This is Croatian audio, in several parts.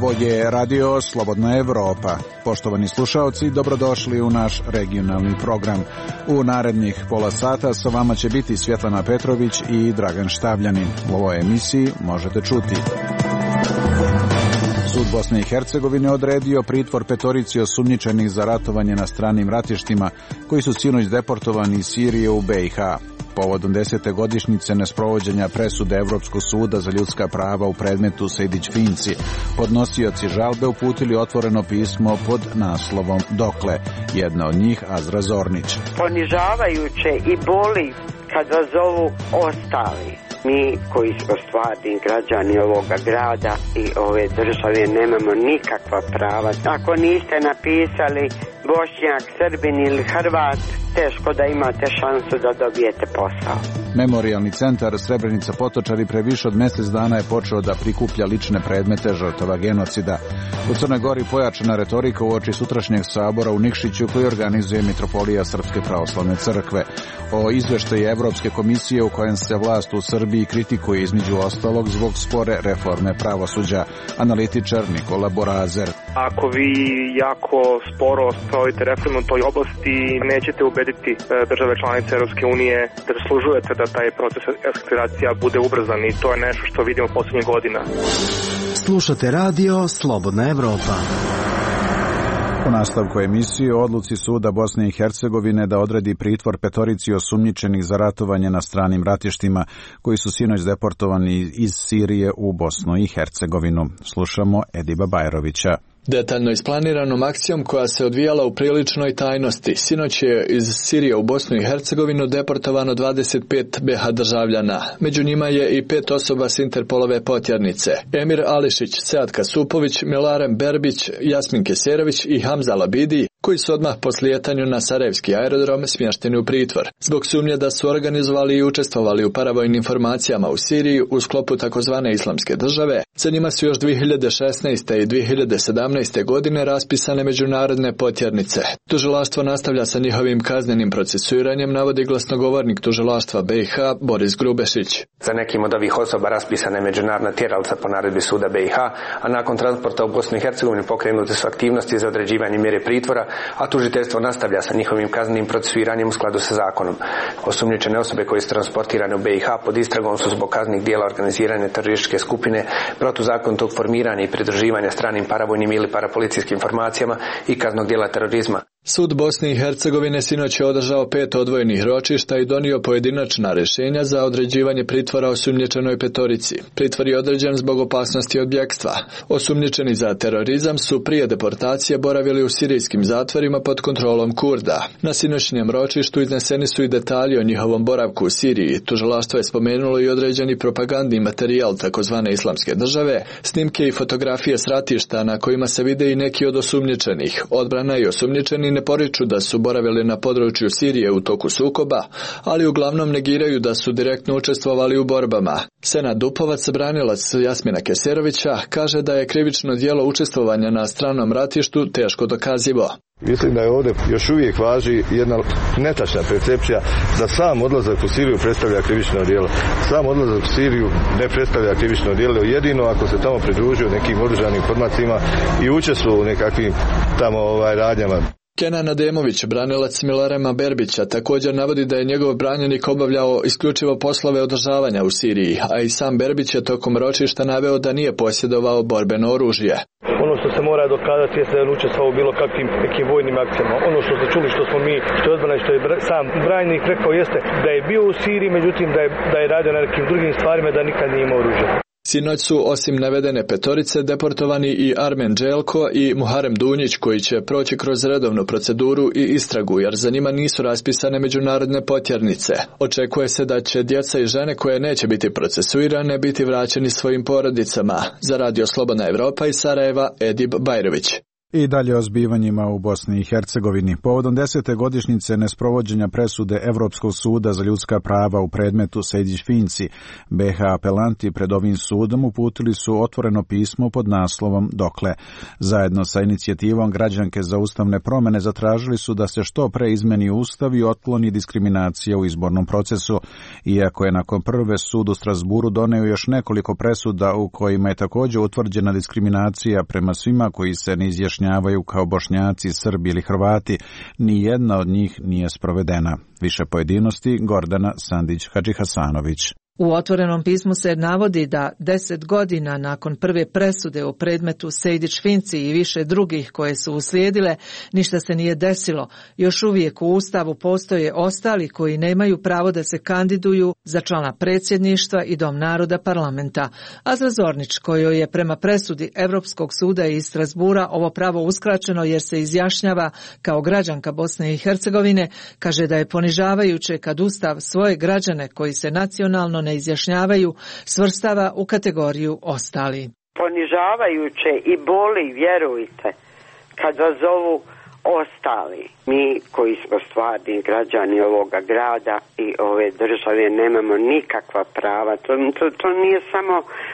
Ovo je Radio Slobodna Evropa. Poštovani slušaoci, dobrodošli u naš regionalni program. U narednih pola sata sa vama će biti Svjetlana Petrović i Dragan Štavljanin. U ovoj emisiji možete čuti: Sud Bosne i Hercegovine odredio pritvor petorici osumnjičenih za ratovanje na stranim ratištima, koji su sinoć deportovani iz Sirije u BiH. Povodom 10. godišnjice nesprovođenja presude Evropskog suda za ljudska prava u predmetu Sejdić-Finci, podnosioci žalbe uputili otvoreno pismo pod naslovom Dokle. Jedna od njih, Azra Zornić. Ponižavajuće i boli kad vas zovu ostali. Mi koji smo stvarni građani ovoga grada i ove države nemamo nikakva prava. Ako niste napisali Bošnjak, Srbin ili Hrvat, teško da imate šansu da dobijete posao. Memorijalni centar Srebrenica Potočari pre više od mjesec dana je počeo da prikuplja lične predmete žrtava genocida. U Crnoj Gori pojačana retorika uoči sutrašnjeg sabora u Nikšiću koji organizuje Mitropolija Srpske pravoslavne crkve. O izveštaju Evropske komisije u kojem se vlast u Srbiji kritikuje između ostalog zbog spore reforme pravosuđa. Analitičar Nikola Borazer. Ako vi jako sporo sprovodite reformu u toj oblasti, nećete ubediti države članice Europske unije da zaslužujete da taj proces eskalacija bude ubrzan, i to je nešto što vidimo posljednjih godina. Slušate Radio Slobodna Evropa. U nastavku emisije o odluci Suda Bosne i Hercegovine da odredi pritvor petorici osumnjičenih za ratovanje na stranim ratištima, koji su sinoć deportovani iz Sirije u Bosnu i Hercegovinu. Slušamo Ediba Bajrovića. Detaljno isplaniranom akcijom koja se odvijala u priličnoj tajnosti, sinoć je iz Sirije u Bosnu i Hercegovinu deportovano 25 BiH državljana. Među njima je i 5 osoba s Interpolove potjernice: Emir Ališić, Sead Kasupović, Milarem Berbić, Jasmin Keserović i Hamza Labidi, koji su odmah po slijetanju na Sarajevski aerodrom smješteni u pritvor zbog sumnje da su organizovali i učestvovali u paravojnim formacijama u Siriji u sklopu takozvane Islamske države. Za njima su još 2016. i 2017. godine raspisane međunarodne potjernice. Tužilaštvo nastavlja sa njihovim kaznenim procesuiranjem, navodi glasnogovornik tužilaštva BiH Boris Grubešić. Za nekim od ovih osoba raspisana je međunarodna tjeralica po naredbi suda BiH, a nakon transporta u Bosnu i Hercegovinu pokrenute su aktivnosti za određivanje mjere pritvora, a tužiteljstvo nastavlja sa njihovim kaznenim procesuiranjem u skladu sa zakonom. Osumnjičene osobe koje su transportirane u BiH pod istragom su zbog kaznenih djela organizirane terorističke skupine, protuzakonitog formiranja i pridruživanja stranim paravojnim ili parapolicijskim formacijama i kaznenog djela terorizma. Sud Bosne i Hercegovine sinoć je održao 5 odvojenih ročišta i donio pojedinačna rješenja za određivanje pritvora osumnjičenoj petorici. Pritvor je određen zbog opasnosti od bjegstva. Osumnjičeni za terorizam su prije deportacije boravili u sirijskim zatvorima pod kontrolom Kurda. Na sinoćnjem ročištu izneseni su i detalji o njihovom boravku u Siriji. Tužilaštvo je spomenulo i određeni propagandni materijal takozvane Islamske države, snimke i fotografije s ratišta na kojima se vide i neki od osumnjičenih. Odbrana i osumnjičeni ne poriču da su boravili na području Sirije u toku sukoba, ali uglavnom negiraju da su direktno učestvovali u borbama. Senad Dupovac, branilac Jasmina Keserovića, kaže da je krivično djelo učestvovanja na stranom ratištu teško dokazivo. Mislim da je ovdje još uvijek važi jedna netačna percepcija da sam odlazak u Siriju predstavlja krivično djelo. Sam odlazak u Siriju ne predstavlja krivično djelo, jedino ako se tamo pridružio nekim oružanim formacijama i učestvovao u nekakvim tamo radnjama. Kenan Ademović, branilac Milarema Berbića, također navodi da je njegov branjenik obavljao isključivo poslove održavanja u Siriji, a i sam Berbić je tokom ročišta naveo da nije posjedovao borbeno oružje. Ono što se mora dokazati je da je učestvovao u bilo kakvim nekim vojnim akcijama. Ono što ste čuli, što smo mi, što je odbrana i što je sam branjenik rekao jeste da je bio u Siriji, međutim da je radio na nekim drugim stvarima, da nikad nije imao oružje. Sinoć su osim navedene petorice deportovani i Armen Dželko i Muharem Dunjić, koji će proći kroz redovnu proceduru i istragu, jer za njima nisu raspisane međunarodne potjernice. Očekuje se da će djeca i žene koje neće biti procesuirane biti vraćeni svojim porodicama. Za Radio Slobodna Evropa iz Sarajeva, Edib Bajrović. I dalje o zbivanjima u Bosni i Hercegovini. Povodom 10. godišnjice nesprovođenja presude Evropskog suda za ljudska prava u predmetu Sejdić-Finci, BiH apelanti pred ovim sudom uputili su otvoreno pismo pod naslovom Dokle. Zajedno sa inicijativom Građanke za ustavne promjene zatražili su da se što pre izmeni ustav i otkloni diskriminacija u izbornom procesu, iako je nakon prve sud u Strasburu doneo još nekoliko presuda u kojima je također utvrđena diskriminacija prema svima koji se ne izjašnjavaju kao Bošnjaci, Srbi ili Hrvati, ni jedna od njih nije sprovedena. Više pojedinosti Gordana Sandić-Hadžihasanović. U otvorenom pismu se navodi da 10 godina nakon prve presude u predmetu Sejdić-Finci i više drugih koje su uslijedile, ništa se nije desilo. Još uvijek u Ustavu postoje ostali koji nemaju pravo da se kandiduju za člana predsjedništva i Dom naroda parlamenta. Azra Zornić, kojoj je prema presudi Europskog suda iz Strasbura ovo pravo uskraćeno jer se izjašnjava kao građanka Bosne i Hercegovine, kaže da je ponižavajuće kad Ustav svoje građane koji se nacionalno ne izjašnjavaju svrstava u kategoriju ostali. Ponižavajuće i boli, vjerujte, kad vas zovu ostali. Mi koji smo stvarni građani ovoga grada i ove države nemamo nikakva prava. To nije samo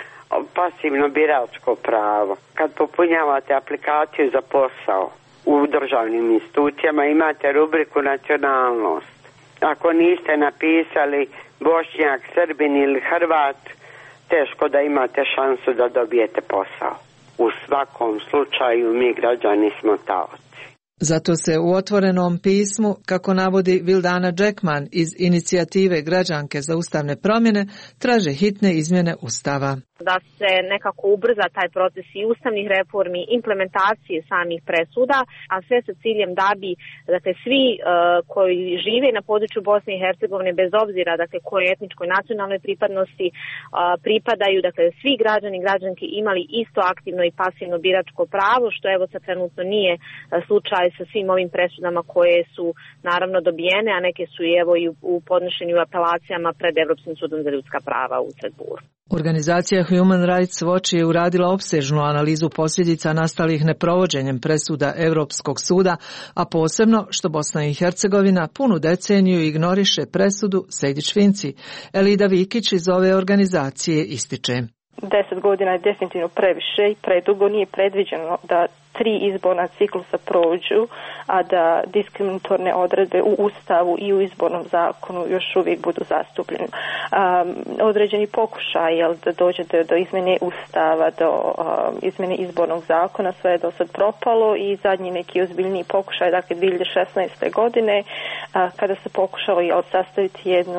pasivno biračko pravo. Kad popunjavate aplikaciju za posao u državnim institucijama imate rubriku nacionalnost. Ako niste napisali Bošnjak, Srbin ili Hrvat, teško da imate šansu da dobijete posao. U svakom slučaju mi građani smo taoci. Zato se u otvorenom pismu, kako navodi Vildana Džekman iz inicijative Građanke za ustavne promjene, traže hitne izmjene Ustava. Da se nekako ubrza taj proces i ustavnih reformi, implementacije samih presuda, a sve sa ciljem da bi svi koji žive na području Bosne i Hercegovine, bez obzira koje etničkoj nacionalnoj pripadnosti pripadaju, svi građani i građanke imali isto aktivno i pasivno biračko pravo, što evo sad trenutno nije slučaj sa svim ovim presudama koje su naravno dobijene, a neke su i u podnošenju apelacijama pred Evropskim sudom za ljudska prava u Strasburu. Organizacija Human Rights Watch je uradila opsežnu analizu posljedica nastalih neprovođenjem presuda Europskog suda, a posebno što Bosna i Hercegovina punu deceniju ignoriše presudu Sejdić-Finci. Elida Vikić iz ove organizacije ističe. 10 godina je definitivno previše i predugo, nije predviđeno da 3 izborna ciklusa prođu, a da diskriminatorne odredbe u Ustavu i u izbornom zakonu još uvijek budu zastupljene. Određeni pokušaj da dođe do izmjene Ustava, do izmjene izbornog zakona, sve je do sad propalo i zadnji neki ozbiljniji pokušaj, 2016. godine, kada se pokušalo sastaviti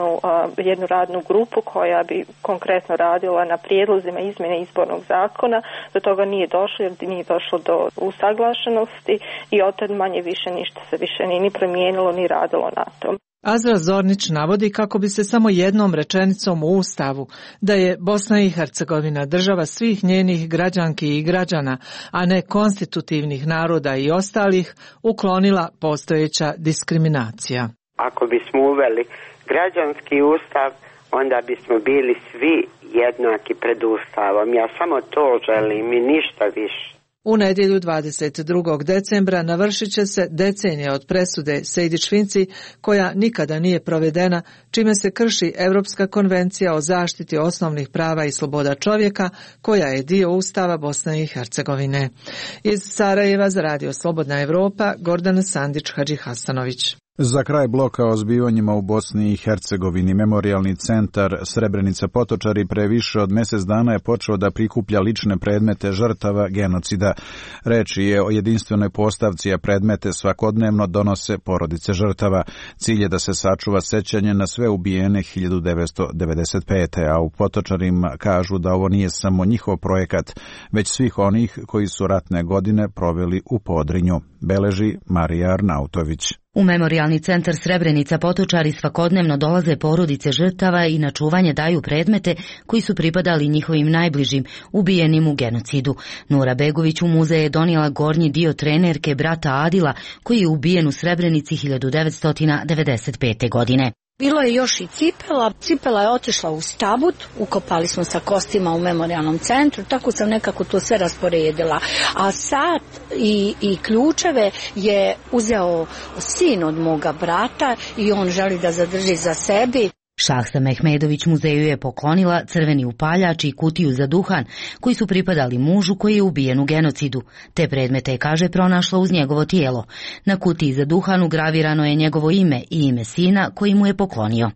jednu radnu grupu koja bi konkretno radila na prijedlozima izmjene izbornog zakona. Do toga nije došlo jer nije došlo do usaglašenosti i otad manje više ništa se više ni promijenilo ni radilo na tom. Azra Zornić navodi kako bi se samo jednom rečenicom u Ustavu, da je Bosna i Hercegovina država svih njenih građanki i građana, a ne konstitutivnih naroda i ostalih, uklonila postojeća diskriminacija. Ako bismo uveli građanski ustav, onda bismo bili svi jednaki pred Ustavom. Ja samo to želim i ništa više. U nedjelju 22. decembra navršit će se decenija od presude Sejdić-Finci, koja nikada nije provedena, čime se krši Europska konvencija o zaštiti osnovnih prava i sloboda čovjeka, koja je dio Ustava Bosne i Hercegovine. Iz Sarajeva za Radio Slobodna Evropa, Gordana Sandić-Hadžihasanović. Za kraj bloka o zbivanjima u Bosni i Hercegovini, Memorijalni centar Srebrenica Potočari pre više od mjesec dana je počeo da prikuplja lične predmete žrtava genocida. Reč je o jedinstvenoj postavci, a predmete svakodnevno donose porodice žrtava. Cilj je da se sačuva sećanje na sve ubijene 1995. A u Potočarima kažu da ovo nije samo njihov projekat, već svih onih koji su ratne godine proveli u Podrinju. Beleži Marija Arnautović. U Memorijalni centar Srebrenica Potočari svakodnevno dolaze porodice žrtava i na čuvanje daju predmete koji su pripadali njihovim najbližim, ubijenim u genocidu. Nura Begović u muzej je donijela gornji dio trenerke brata Adila, koji je ubijen u Srebrenici 1995. godine. Bilo je još i cipela. Cipela je otišla u stabut, ukopali smo sa kostima u memorijalnom centru, tako sam nekako to sve rasporedila. A sat i ključeve je uzeo sin od moga brata i on želi da zadrži za sebi. Šahsa Mehmedović muzeju je poklonila crveni upaljač i kutiju za duhan koji su pripadali mužu koji je ubijen u genocidu. Te predmete je, kaže, pronašla uz njegovo tijelo. Na kutiji za duhan ugravirano je njegovo ime i ime sina koji mu je poklonio.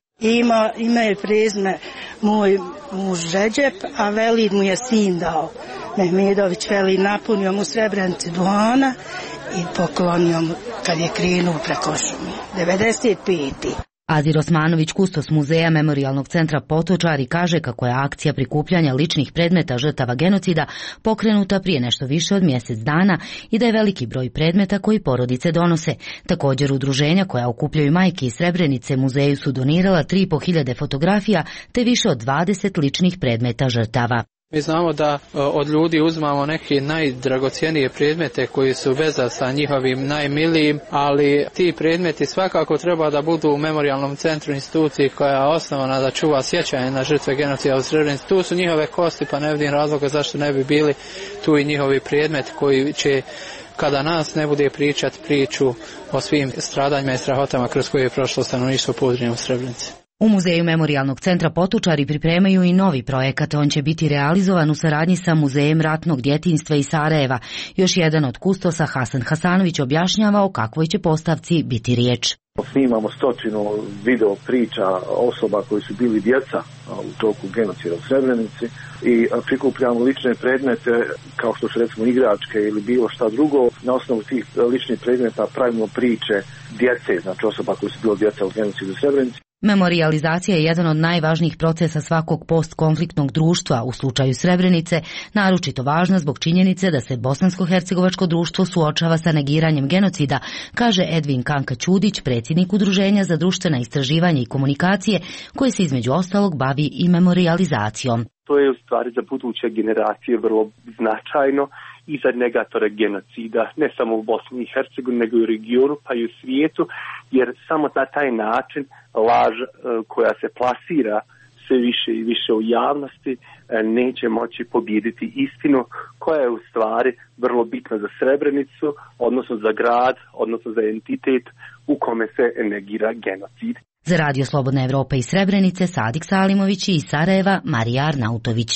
Ime je prezime moj muž Ređep, a Velid mu je sin dao. Mehmedović Velid napunio mu Srebrenici duhana i poklonio mu kad je krenuo preko šume. 95. Azir Osmanović, kustos muzeja Memorijalnog centra Potočari, kaže kako je akcija prikupljanja ličnih predmeta žrtava genocida pokrenuta prije nešto više od mjesec dana i da je veliki broj predmeta koji porodice donose. Također udruženja koja okupljaju majke iz Srebrenice muzeju su donirala 3.500 fotografija te više od 20 ličnih predmeta žrtava. Mi znamo da od ljudi uzmamo neke najdragocjenije predmete koji su veza sa njihovim najmilijim, ali ti predmeti svakako treba da budu u Memorijalnom centru instituciji koja je osnovana da čuva sjećanje na žrtve genocida u Srebrenici. Tu su njihove kosti, pa ne vidim razloga zašto ne bi bili tu i njihovi predmeti koji će, kada nas ne bude pričati priču o svim stradanjima i strahotama kroz koje je prošlo stanovništvo Podrinja u Srebrenici. U Muzeju Memorijalnog centra Potočari pripremaju i novi projekat. On će biti realizovan u saradnji sa Muzejem ratnog djetinjstva iz Sarajeva. Još jedan od kustosa, Hasan Hasanović, objašnjava o kakvoj će postavci biti riječ. Snimamo 100 video priča osoba koji su bili djeca u toku genocida u Srebrenici i prikupljamo lične predmete kao što su recimo igračke ili bilo šta drugo. Na osnovu tih ličnih predmeta pravimo priče djece, znači osoba koji su bili djeca u genocidu u Srebrenici. Memorijalizacija je jedan od najvažnijih procesa svakog postkonfliktnog društva. U slučaju Srebrenice naročito važna zbog činjenice da se bosansko-hercegovačko društvo suočava sa negiranjem genocida, kaže Edvin Kanka Ćudić, predsjednik Udruženja za društvena istraživanja i komunikacije, koje se između ostalog bavi i memorijalizacijom. To je u stvari za buduće generacije vrlo značajno i za negatore genocida, ne samo u Bosni i Hercegovini, nego i u regionu, pa i u svijetu, jer samo na taj način laž koja se plasira sve više i više u javnosti neće moći pobijediti istinu koja je u stvari vrlo bitna za Srebrenicu, odnosno za grad, odnosno za entitet u kome se negira genocid. Za Radio Slobodna Evropa iz Srebrenice, Sadik Salimović i iz Sarajeva, Marija Arnautović.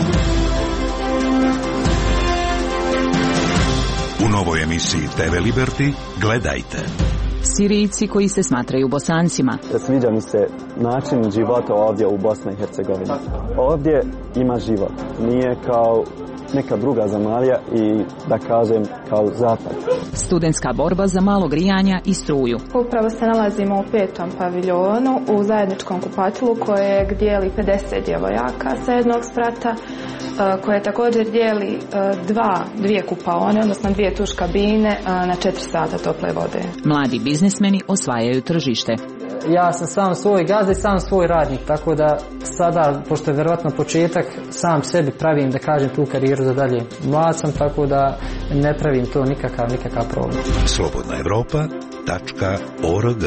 U novoj emisiji TV Liberty gledajte. Sirijci koji se smatraju Bosancima. Sviđa mi se način života ovdje u Bosni i Hercegovini. Ovdje ima život. Nije kao neka druga zemalja i da kažem kao zapad. Studentska borba za malo grijanja i struju. Upravo se nalazimo u 5. paviljonu u zajedničkom kupatilu kojeg dijeli 50 djevojaka sa jednog sprata, koje također dijeli dvije kupaone, odnosno 2 tuš kabine na 4 sata tople vode. Mladi biznismeni osvajaju tržište. Ja sam sam svoj gazda i sam svoj radnik, tako da sada, pošto je vjerojatno početak, sam sebi pravim, da kažem, tu karijeru za dalje. Mlad sam, tako da ne pravim to nikakav problem. slobodnaevropa.org.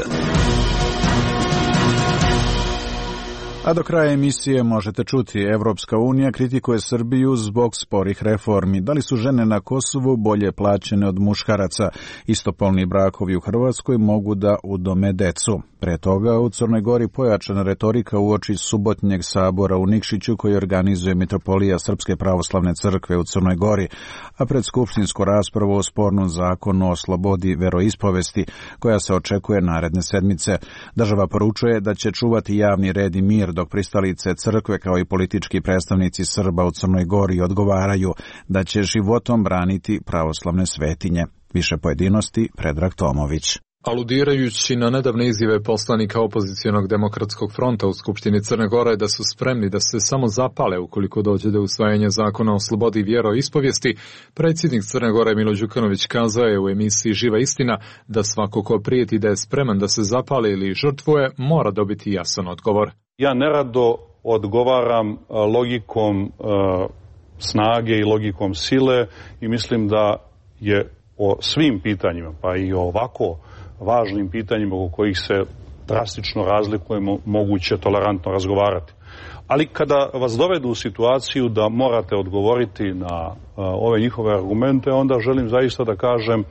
A do kraja emisije možete čuti: Evropska unija kritikuje Srbiju zbog sporih reformi. Da li su žene na Kosovu bolje plaćene od muškaraca? Istopolni brakovi u Hrvatskoj mogu da udome decu. Pre toga u Crnoj Gori pojačana retorika uoči subotnjeg sabora u Nikšiću koji organizuje Mitropolija Srpske pravoslavne crkve u Crnoj Gori, a pred skupštinsku raspravu o spornom zakonu o slobodi veroispovesti koja se očekuje naredne sedmice. Država poručuje da će čuvati javni red i mir, dok pristalice crkve kao i politički predstavnici Srba u Crnoj Gori odgovaraju da će životom braniti pravoslavne svetinje. Više pojedinosti Predrag Tomović. Aludirajući na nedavne izjave poslanika opozicionog demokratskog fronta u Skupštini Crne Gore da su spremni da se samo zapale ukoliko dođe do usvajanja zakona o slobodi vjeroispovijesti, predsjednik Crne Gore Milo Đukanović kazao je u emisiji Živa istina da svako ko prijeti da je spreman da se zapali ili žrtvuje mora dobiti jasan odgovor. Ja nerado odgovaram logikom snage i logikom sile i mislim da je o svim pitanjima, pa i o ovako važnim pitanjima o kojih se drastično razlikujemo, moguće tolerantno razgovarati. Ali kada vas dovedu u situaciju da morate odgovoriti na ove njihove argumente, onda želim zaista da kažem,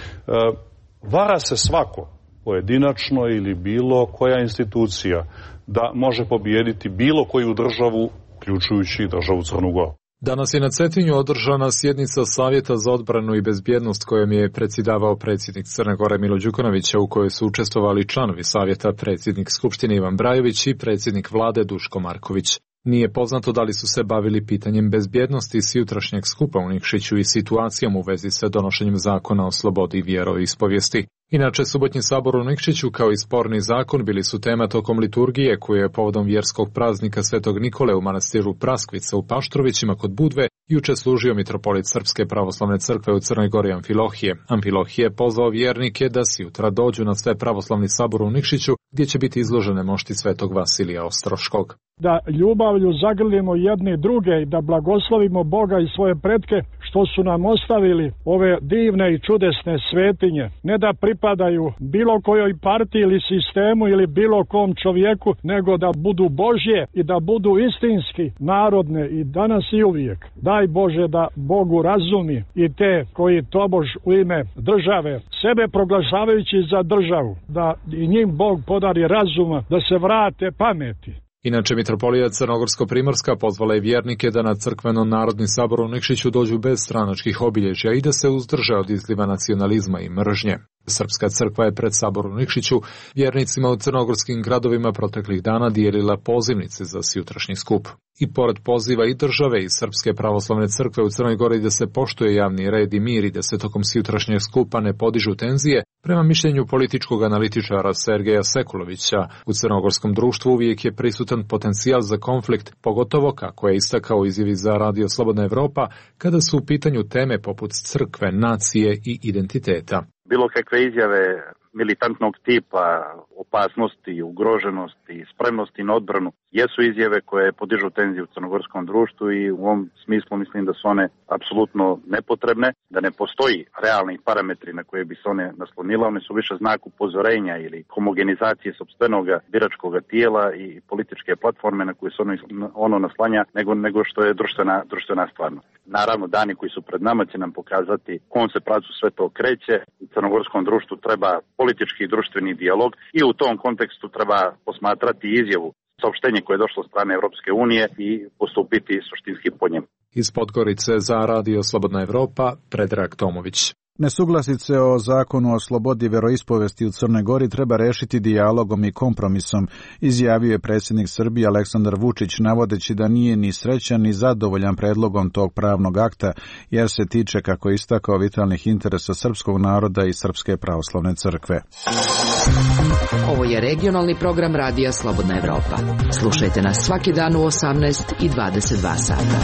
vara se svako pojedinačno ili bilo koja institucija da može pobijediti bilo koju državu, uključujući državu Crnu Goru. Danas je na Cetinju održana sjednica Savjeta za odbranu i bezbjednost kojom je predsjedavao predsjednik Crne Gore Milo Đukanovića, u kojoj su učestvovali članovi Savjeta, predsjednik Skupštine Ivan Brajović i predsjednik Vlade Duško Marković. Nije poznato da li su se bavili pitanjem bezbjednosti s jutrašnjeg skupa u Nikšiću i situacijom u vezi sa donošenjem zakona o slobodi vjeroispovijesti. Inače, subotnji sabor u Nikšiću kao i sporni zakon bili su tema tokom liturgije koje je povodom vjerskog praznika Svetog Nikole u manastiru Praskvica u Paštrovićima kod Budve juče služio mitropolit Srpske pravoslavne crkve u Crnoj Gori Amfilohije. Amfilohije je pozvao vjernike da sjutra dođu na sve pravoslavni sabor u Nikšiću gdje će biti izložene mošti Svetog Vasilija Ostroškog. Da ljubavlju zagrlimo jedni druge i da blagoslovimo Boga i svoje pretke što su nam ostavili ove divne i čudesne svetinje. Ne da pripadaju bilo kojoj partiji ili sistemu ili bilo kom čovjeku, nego da budu Božje i da budu istinski narodne i danas i uvijek. Daj Bože da Bogu razumi i te koji tobož u ime države sebe proglašavajući za državu, da i njim Bog podari razuma da se vrate pameti. Inače, mitropolija Crnogorsko-Primorska pozvala je vjernike da na crkveno-narodni sabor u Nikšiću dođu bez stranačkih obilježja i da se uzdrže od izliva nacionalizma i mržnje. Srpska crkva je pred sabor u Nikšiću vjernicima u crnogorskim gradovima proteklih dana dijelila pozivnice za sjutrašnji skup. I pored poziva i države i Srpske pravoslavne crkve u Crnoj Gori da se poštuje javni red i mir i da se tokom sjutrašnjeg skupa ne podižu tenzije, prema mišljenju političkog analitičara Sergeja Sekulovića, u crnogorskom društvu uvijek je prisutan potencijal za konflikt, pogotovo kako je istakao izjavi za Radio Slobodna Evropa, kada su u pitanju teme poput crkve, nacije i identiteta. Bilo kakve izjave militantnog tipa, opasnosti, ugroženosti, spremnosti na odbranu, jesu izjave koje podižu tenziju u crnogorskom društvu i u ovom smislu mislim da su one apsolutno nepotrebne, da ne postoji realni parametri na koje bi se one naslonile, one su više znak upozorenja ili homogenizacije sopstvenog biračkog tijela i političke platforme na koje se ono naslanja nego što je društvena stvarnost. Naravno, dani koji su pred nama će nam pokazati u kom se pravcu sve to kreće. U crnogorskom društvu treba politički i društveni dijalog i u tom kontekstu treba posmatrati izjavu, saopštenje koje je došlo od strane Europske unije i postupiti suštinski po njemu. Iz Podgorice za Radio Slobodna Evropa, Predrag Tomović. Nesuglasice o zakonu o slobodi veroispovesti u Crnoj Gori treba rešiti dijalogom i kompromisom, izjavio je predsjednik Srbije Aleksandar Vučić, navodeći da nije ni srećan ni zadovoljan predlogom tog pravnog akta, jer se tiče, kako je istakao, vitalnih interesa srpskog naroda i Srpske pravoslavne crkve. Ovo je regionalni program Radija Slobodna Evropa. Slušajte nas svaki dan u 18 i 22 sata.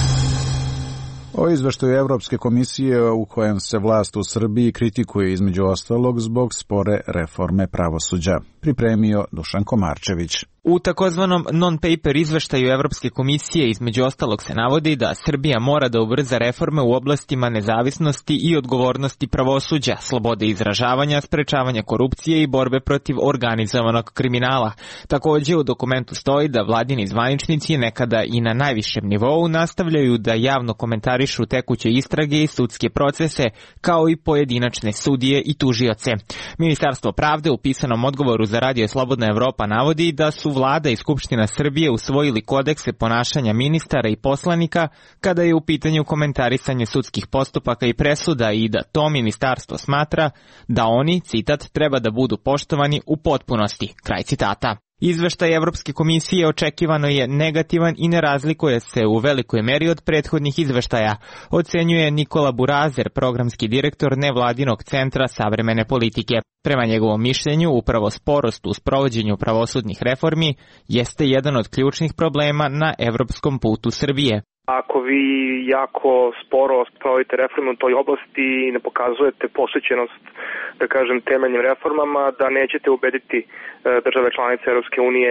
O izveštaju Evropske komisije u kojem se vlast u Srbiji kritikuje između ostalog zbog spore reforme pravosuđa. Pripremio Dušan Komarčević. U takozvanom non-paper izveštaju Evropske komisije između ostalog se navodi da Srbija mora da ubrza reforme u oblastima nezavisnosti i odgovornosti pravosuđa, slobode izražavanja, sprečavanja korupcije i borbe protiv organizovanog kriminala. Također u dokumentu stoji da vladini zvaničnici nekada i na najvišem nivou nastavljaju da javno komentarišu tekuće istrage i sudske procese, kao i pojedinačne sudije i tužioce. Ministarstvo pravde u pisanom odgovoru za Radio Slobodna Evropa navodi da su Vlada i Skupština Srbije usvojili kodekse ponašanja ministara i poslanika kada je u pitanju komentarisanje sudskih postupaka i presuda i da to ministarstvo smatra da oni, citat, treba da budu poštovani u potpunosti, kraj citata. Izveštaj Evropske komisije očekivano je negativan i ne razlikuje se u velikoj meri od prethodnih izveštaja, ocenjuje Nikola Burazer, programski direktor nevladinog centra savremene politike. Prema njegovom mišljenju, upravo sporost u sprovođenju pravosudnih reformi jeste jedan od ključnih problema na evropskom putu Srbije. Ako vi jako sporo sprovodite reforme u toj oblasti i ne pokazujete posvećenost, da kažem, temeljnim reformama, da nećete ubediti države članice Europske unije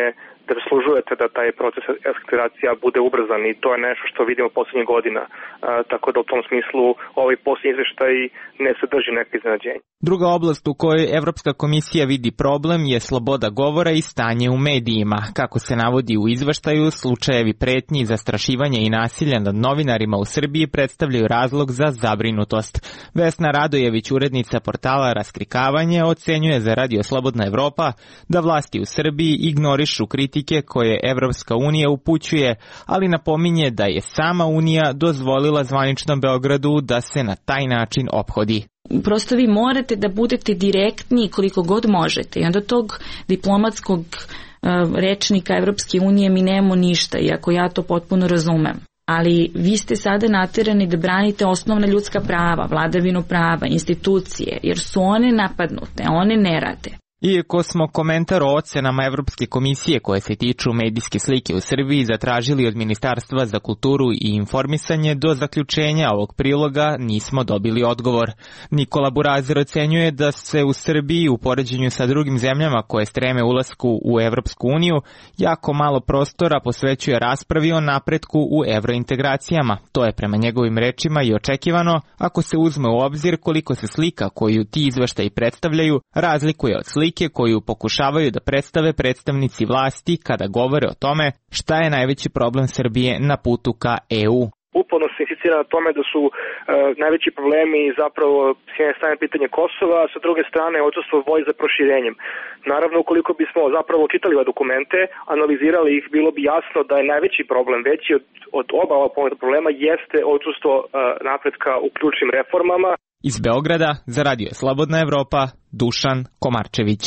da zaslužujete da taj proces eskalacija bude ubrzan i to je nešto što vidimo posljednjih godina. Tako da u tom smislu ovaj posljednji izveštaj ne sadrži neke iznenađenje. Druga oblast u kojoj Evropska komisija vidi problem je sloboda govora i stanje u medijima. Kako se navodi u izveštaju, slučajevi pretnji, zastrašivanja i nasilja nad novinarima u Srbiji predstavljaju razlog za zabrinutost. Vesna Radojević, urednica portala Raskrikavanje, ocenjuje za Radio Slobodna Evropa da vlasti u Srbiji ignorišu kritike koje Evropska unija upućuje, ali napominje da je sama Unija dozvolila zvaničnom Beogradu da se na taj način ophodi. Prosto vi morate da budete direktni koliko god možete i onda tog diplomatskog rečnika Evropske unije mi nemamo ništa, iako ja to potpuno razumem. Ali vi ste sada naterani da branite osnovna ljudska prava, vladavinu prava, institucije, jer su one napadnute, one ne rade. Iako smo komentar o ocenama Evropske komisije koje se tiču medijske slike u Srbiji zatražili od Ministarstva za kulturu i informisanje, do zaključenja ovog priloga nismo dobili odgovor. Nikola Burazer ocenjuje da se u Srbiji u poređenju sa drugim zemljama koje streme ulasku u Evropsku uniju jako malo prostora posvećuje raspravi o napretku u evrointegracijama. To je prema njegovim rečima i očekivano ako se uzme u obzir koliko se slika koju ti izveštaji predstavljaju razlikuje od slike koju pokušavaju da predstave predstavnici vlasti kada govore o tome šta je najveći problem Srbije na putu ka EU. Uporno se insistira na tome da su najveći problemi zapravo s jedne strane pitanje Kosova, a sa druge strane odsustvo volje za proširenjem. Naravno, ukoliko bismo zapravo čitali ove dokumente, analizirali ih, bilo bi jasno da je najveći problem, veći od oba ova problema, jeste odsustvo napretka u ključnim reformama. Iz Beograda za Radio Slobodna Evropa, Dušan Komarčević.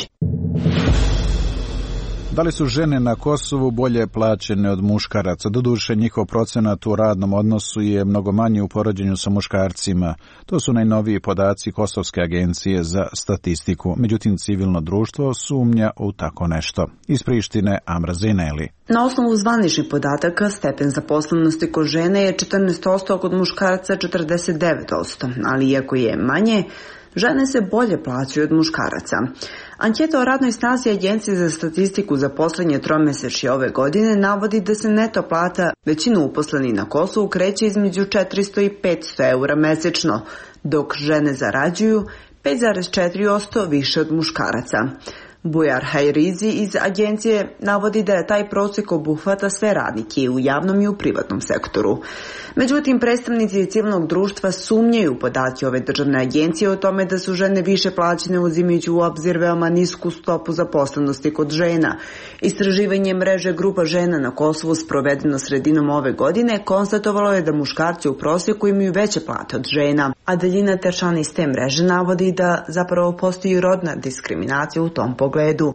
Da li su žene na Kosovu bolje plaćene od muškaraca? Doduše, njihov procenat u radnom odnosu je mnogo manji u poređenju sa muškarcima. To su najnoviji podaci Kosovske agencije za statistiku. Međutim, civilno društvo sumnja u tako nešto. Iz Prištine, Amra Zineli. Na osnovu zvaničnih podataka, stepen zaposlenosti kod žene je 14%, a kod muškaraca 49%, ali iako je manje, žene se bolje plaćaju od muškaraca. Anketa o radnoj snazi Agencije za statistiku za posljednje tromesečje ove godine navodi da se neto plata većinu uposlenih na Kosovu kreće između 400 i 500 eura mesečno, dok žene zarađuju 5,4% više od muškaraca. Bujar Hajrizi iz agencije navodi da je taj prosjek obuhvata sve radnike i u javnom i u privatnom sektoru. Međutim, predstavnici civilnog društva sumnjaju podatke ove državne agencije o tome da su žene više plaćene uzimajući u obzir veoma nisku stopu zaposlenosti kod žena. Istraživanje mreže grupa žena na Kosovu sprovedeno sredinom ove godine konstatovalo je da muškarci u prosjeku imaju veće plate od žena. Adelina Teršan iz te mreže navodi da zapravo postoji rodna diskriminacija u tom pogledu.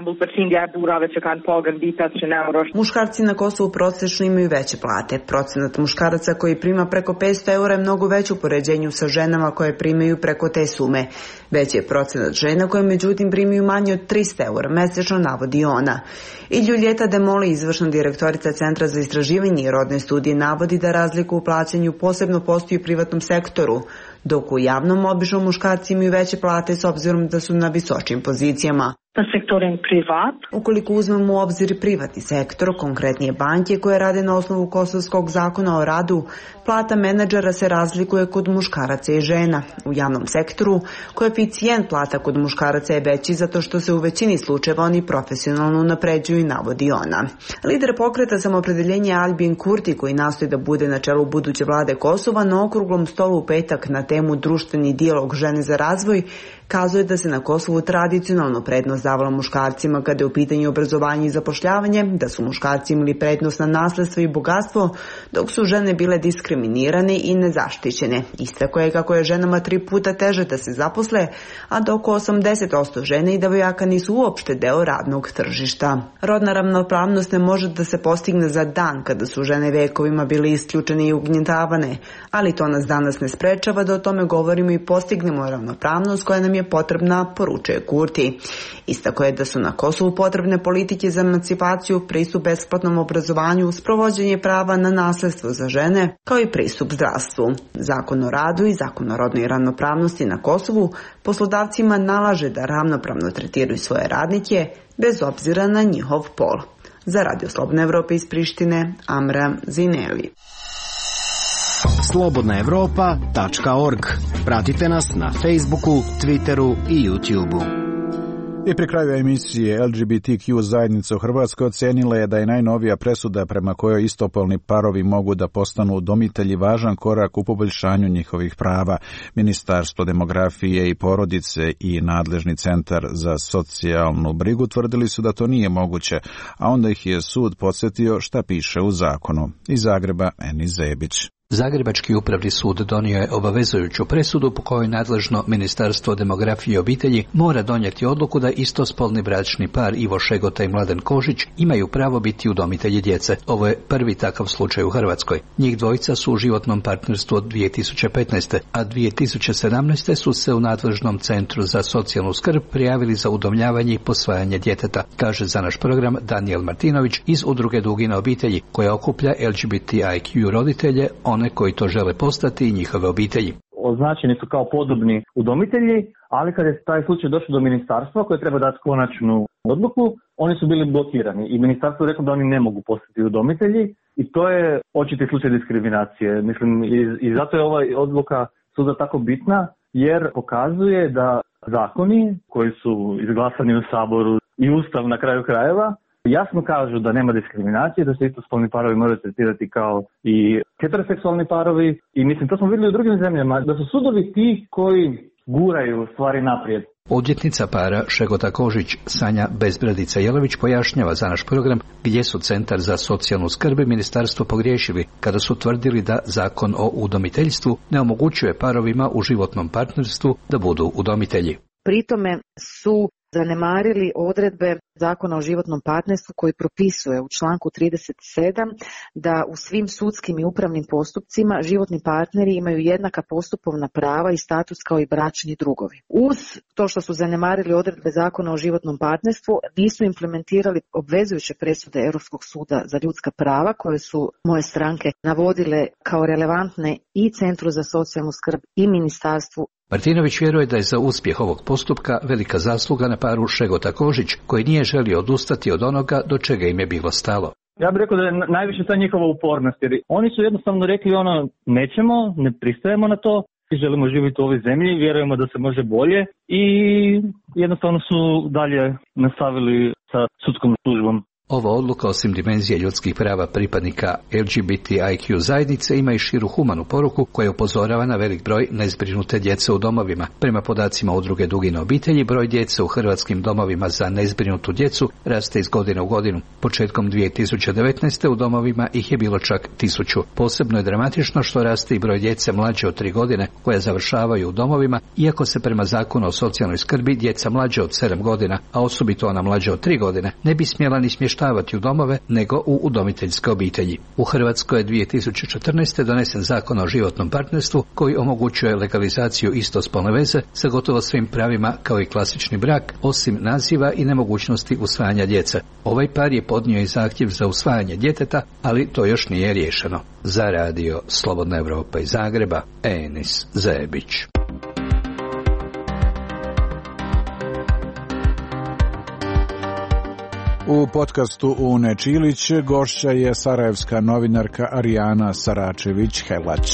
Muškarci na Kosovu prosječno imaju veće plate. Procenat muškaraca koji prima preko 500 eura je mnogo veći u poređenju sa ženama koje primaju preko te sume. Veći je procenat žena koje međutim primaju manje od 300 eura mesečno, navodi ona. I Ljuljeta Demoli, izvršna direktorica Centra za istraživanje i rodne studije, navodi da razlika u plaćanju posebno postoji u privatnom sektoru, dok u javnom obično muškarci imaju veće plate s obzirom da su na visočim pozicijama. Ukoliko uzmemo u obzir privatni sektor, konkretnije banke koje rade na osnovu Kosovskog zakona o radu, plata menadžera se razlikuje kod muškaraca i žena. U javnom sektoru koeficijent plata kod muškaraca je veći zato što se u većini slučajeva oni profesionalno unapređuju, navodi ona. Lider pokreta Samoopredeljenje Albin Kurti, koji nastoji da bude na čelu buduće vlade Kosova, na okruglom stolu u petak na temu društveni dijalog žene za razvoj, kazuje da se na Kosovu tradicionalno prednost davala muškarcima kada je u pitanju obrazovanje i zapošljavanje, da su muškarci imali prednost na nasledstvo i bogatstvo, dok su žene bile diskriminirane i nezaštićene. Istako je kako je ženama 3 puta teže da se zaposle, a da oko 80% žene i devojaka nisu uopšte deo radnog tržišta. Rodna ravnopravnost ne može da se postigne za dan kada su žene vekovima bile isključene i ugnjetavane, ali to nas danas ne sprečava da o tome govorimo i postignemo ravnopravnost koja nam je potrebna, poručuje Kurti. Istako je da su na Kosovu potrebne politike za emancipaciju, pristup besplatnom obrazovanju, sprovođenje prava na nasledstvo za žene, kao i pristup zdravstvu. Zakon o radu i zakon o rodnoj ravnopravnosti na Kosovu poslodavcima nalaže da ravnopravno tretiraju svoje radnike bez obzira na njihov pol. Za Radio Slobodna Evropa iz Prištine, Amra Zineli. slobodnaevropa.org. Pratite nas na Facebooku, Twitteru i YouTubeu. I pri kraju emisije LGBTQ zajednica u Hrvatskoj ocenila je da je najnovija presuda prema kojoj istopolni parovi mogu da postanu udomitelji važan korak u poboljšanju njihovih prava. Ministarstvo demografije i porodice i nadležni centar za socijalnu brigu tvrdili su da to nije moguće, a onda ih je sud podsjetio šta piše u zakonu. Iz Zagreba, Eni Zebić. Zagrebački upravni sud donio je obavezujuću presudu po kojoj nadležno Ministarstvo demografije i obitelji mora donijeti odluku da istospolni bračni par Ivo Šegota i Mladen Kožić imaju pravo biti udomitelji djece. Ovo je prvi takav slučaj u Hrvatskoj. Njih dvojica su u životnom partnerstvu od 2015. a 2017. su se u nadležnom centru za socijalnu skrb prijavili za udomljavanje i posvajanje djeteta, kaže za naš program Danijel Martinović iz udruge Dugina obitelji, koja okuplja LGBTIQ roditelje, one koji to žele postati i njihove obitelji. Označeni su kao podobni udomitelji, ali kad je taj slučaj došao do ministarstva koje treba dati konačnu odluku, oni su bili blokirani i ministarstvo je reklo da oni ne mogu postati udomitelji i to je očiti slučaj diskriminacije. Mislim, i zato je ova odluka suda tako bitna, jer pokazuje da zakoni koji su izglasani u Saboru i Ustav na kraju krajeva jasno kažu da nema diskriminacije, da se istospolni parovi moraju tretirati kao i heteroseksualni parovi i mislim, to smo vidjeli u drugim zemljama, da su sudovi ti koji guraju stvari naprijed. Odvjetnica para Šegota Kožić Sanja Bezbradica Jelović pojašnjava za naš program gdje su Centar za socijalnu skrb i ministarstvo pogriješili kada su tvrdili da zakon o udomiteljstvu ne omogućuje parovima u životnom partnerstvu da budu udomitelji. Pritome su zanemarili odredbe Zakona o životnom partnerstvu koji propisuje u članku 37 da u svim sudskim i upravnim postupcima životni partneri imaju jednaka postupovna prava i status kao i bračni drugovi. Uz to što su zanemarili odredbe Zakona o životnom partnerstvu, nisu implementirali obvezujuće presude Europskog suda za ljudska prava koje su moje stranke navodile kao relevantne i Centru za socijalnu skrb i ministarstvu. Martinović vjeruje da je za uspjeh ovog postupka velika zasluga na paru Šegota Kožić, koji nije želio odustati od onoga do čega im je bilo stalo. Ja bih rekao da je najviše ta njihova upornost, jer oni su jednostavno rekli nećemo, ne pristajemo na to, želimo živjeti u ovoj zemlji, vjerujemo da se može bolje i jednostavno su dalje nastavili sa sudskom službom. Ova odluka, osim dimenzije ljudskih prava pripadnika LGBTIQ zajednice, ima i širu humanu poruku koja upozorava na velik broj nezbrinute djece u domovima. Prema podacima udruge Dugina obitelji, broj djece u hrvatskim domovima za nezbrinutu djecu raste iz godine u godinu. Početkom 2019. u domovima ih je bilo čak 1000. Posebno je dramatično što raste i broj djece mlađe od 3 godine koja završavaju u domovima, iako se prema zakonu o socijalnoj skrbi djeca mlađe od 7 godina, a osobito ona mlađe od 3 godine, ne bi smjela ni smještavati u domove, nego u udomiteljske obitelji. U Hrvatskoj je 2014. donesen zakon o životnom partnerstvu koji omogućuje legalizaciju istospolne veze sa gotovo svim pravima kao i klasični brak, osim naziva i nemogućnosti usvajanja djece. Ovaj par je podnio i zahtjev za usvajanje djeteta, ali to još nije riješeno. Za radio Slobodna Evropa iz Zagreba, Enis Zebić. U podcastu Une Čilić gošća je sarajevska novinarka Arijana Saračević-Helać.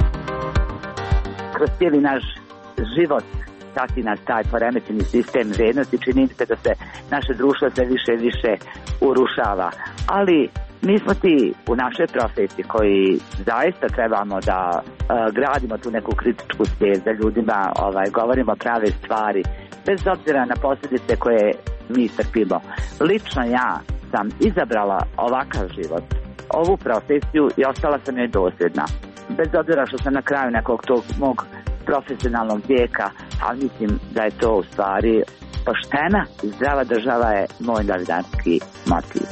Kroz cijeli naš život prati nas taj poremećeni sistem vrijednosti, čini se da se naše društvo sve više i više urušava. Ali mi smo ti u našoj profesiji koji zaista trebamo da gradimo tu neku kritičku svijest, da ljudima govorimo prave stvari, bez obzira na posljedice koje mi trpimo. Lično ja sam izabrala ovakav život, ovu profesiju i ostala sam joj dosljedna. Bez obzira što sam na kraju nekog tog mog profesionalnog vijeka, ali mislim da je to u stvari poštena i zdrava država je moj novinarski motiv.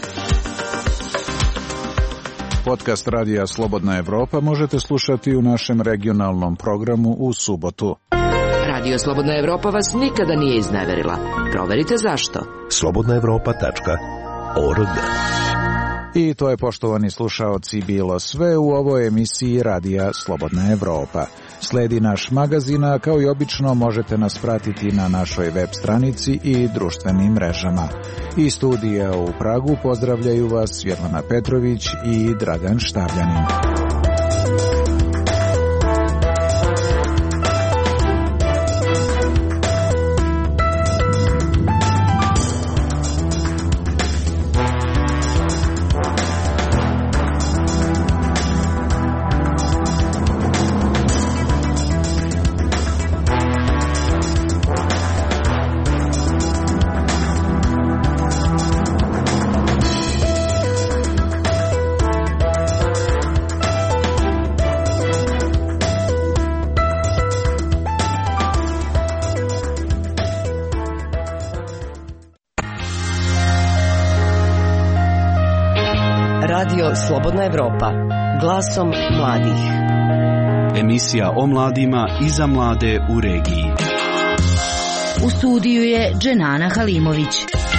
Podcast Radija Slobodna Evropa možete slušati u našem regionalnom programu u subotu. Radio Slobodna Evropa vas nikada nije izneverila. Proverite zašto. slobodnaevropa.org. I to je, poštovani slušaoci, bilo sve u ovoj emisiji Radija Slobodna Evropa. Sledi naš magazin, a kao i obično možete nas pratiti na našoj web stranici i društvenim mrežama. Iz studija u Pragu pozdravljaju vas Svjetlana Petrović i Dragan Štavljanin. Slobodna Evropa, glasom mladih. Emisija o mladima i za mlade u regiji. U studiju je Dženana Halimović.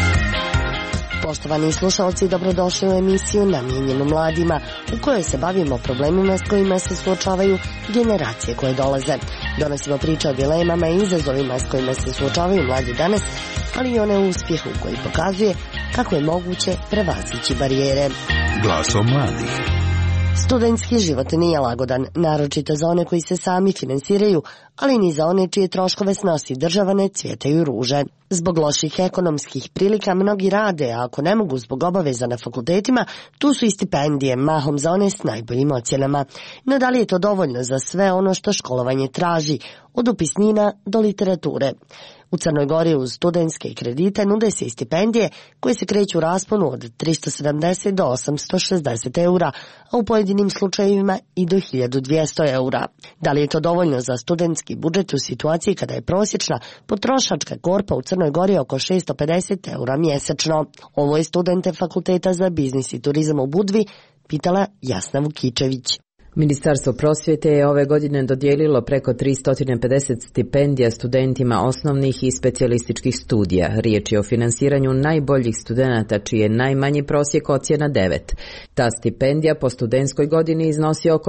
Poštovani slušalci, dobrodošli u emisiju namijenjenu mladima, u kojoj se bavimo problemima s kojima se suočavaju generacije koje dolaze. Donosimo priče o dilemama i izazovima s kojima se suočavaju mladi danas, ali i one uspjehu koji pokazuje kako je moguće prevazići barijere. Glasom mladih. Studentski život nije lagodan, naročito za one koji se sami finansiraju, ali ni za one čije troškove snosi država ne cvjetaju ruže. Zbog loših ekonomskih prilika mnogi rade, a ako ne mogu zbog obaveza na fakultetima, tu su i stipendije, mahom za one s najboljim ocjenama. No da li je to dovoljno za sve ono što školovanje traži, od upisnina do literature? U Crnoj Gori uz studentske kredite nude se i stipendije koje se kreću u rasponu od 370 do 860 eura, a u pojedinim slučajevima i do 1200 eura. Da li je to dovoljno za studentski budžet u situaciji kada je prosječna potrošačka korpa u Crnoj Gori oko 650 eura mjesečno? Ovo je studente Fakulteta za biznis i turizam u Budvi pitala Jasna Vukičević. Ministarstvo prosvjete je ove godine dodijelilo preko 350 stipendija studentima osnovnih i specijalističkih studija. Riječ je o finansiranju najboljih studenata čiji je najmanji prosjek ocjena 9. Ta stipendija po studentskoj godini iznosi oko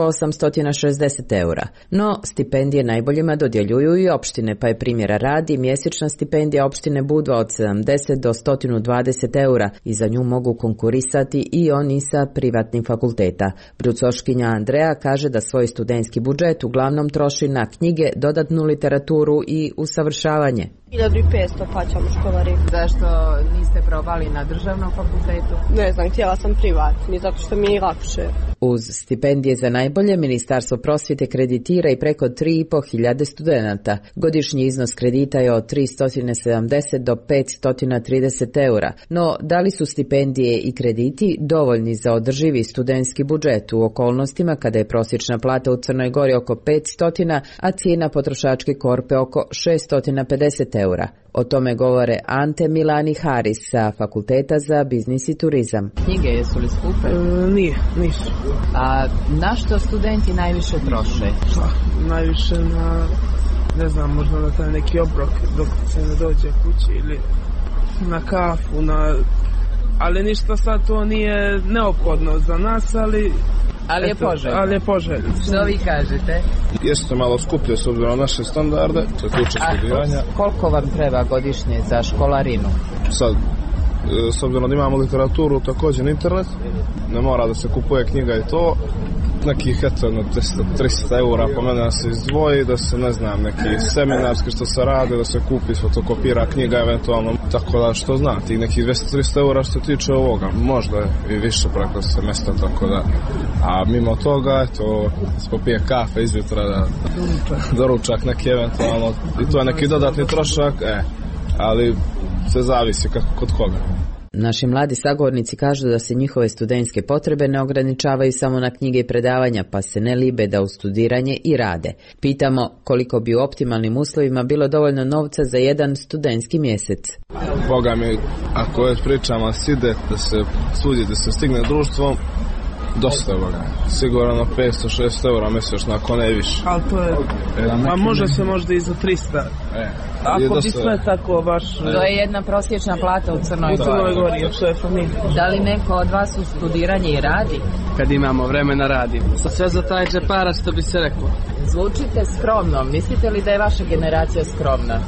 860 eura. No, stipendije najboljima dodjeljuju i opštine, pa je primjera radi mjesečna stipendija opštine Budva od 70 do 120 eura i za nju mogu konkurisati i oni sa privatnim fakulteta. Brucoškinja Andreja kaže da svoj studentski budžet uglavnom troši na knjige, dodatnu literaturu i usavršavanje. 1500 plaćam školarinu. Zašto niste probali na državnom fakultetu? Ne znam, htjela sam privatni, zato što mi je lakše. Uz stipendije za najbolje, Ministarstvo prosvjete kreditira i preko 3.500 studenata. Godišnji iznos kredita je od 370 do 530 eura. No, da li su stipendije i krediti dovoljni za održivi studentski budžet u okolnostima kada je prosječna plata u Crnoj Gori oko 500, a cijena potrošačke korpe oko 650 eura? O tome govore Ante Milani Haris sa Fakulteta za biznis i turizam. Knjige jesu li skupe? Nisu. A na što studenti najviše troše? Najviše na, ne znam, možda na taj neki obrok dok se ne dođe kući ili na kafu, ali ništa sad to nije neophodno za nas, ali je poželjno. Što vi kažete? Jeste malo skuplje s obzirom na naše standarde, što se tiče studiranja. Koliko vam treba godišnje za školarinu? Sad, s obzirom da imamo literaturu, također na internet, ne mora da se kupuje knjiga i to, nekih 300 eura po mene da se izdvoji, da se, ne znam, neki seminarski što se rade, da se kupi, fotokopira knjiga eventualno, tako da što zna, tih nekih 200-300 eura što tiče ovoga, možda i više preko semestra, tako da, a mimo toga, eto, popije kafe izjutra, doručak neki eventualno, i to je neki dodatni trošak, ali se zavisi kako kod koga. Naši mladi sagovornici kažu da se njihove studentske potrebe ne ograničavaju samo na knjige i predavanja, pa se ne libe da u studiranje i rade. Pitamo koliko bi u optimalnim uslovima bilo dovoljno novca za jedan studentski mjesec. Boga mi, ako već pričamo side, da se sudi, da se stigne društvom, Dosta ovoga. Sigurno 500-600 eura mjesečno, ako ne više. Ali to je... A može se možda i za 300. Ako bi sve tako baš... To je jedna prosječna plata u Crnoj Gori. U Crnoj Gori, od šefa mi. Da li neko od vas u studiranje i radi? Kad imamo vremena radim. Sve za taj džepara, što bi se reklo. Zvučite skromno. Mislite li da je vaša generacija skromna?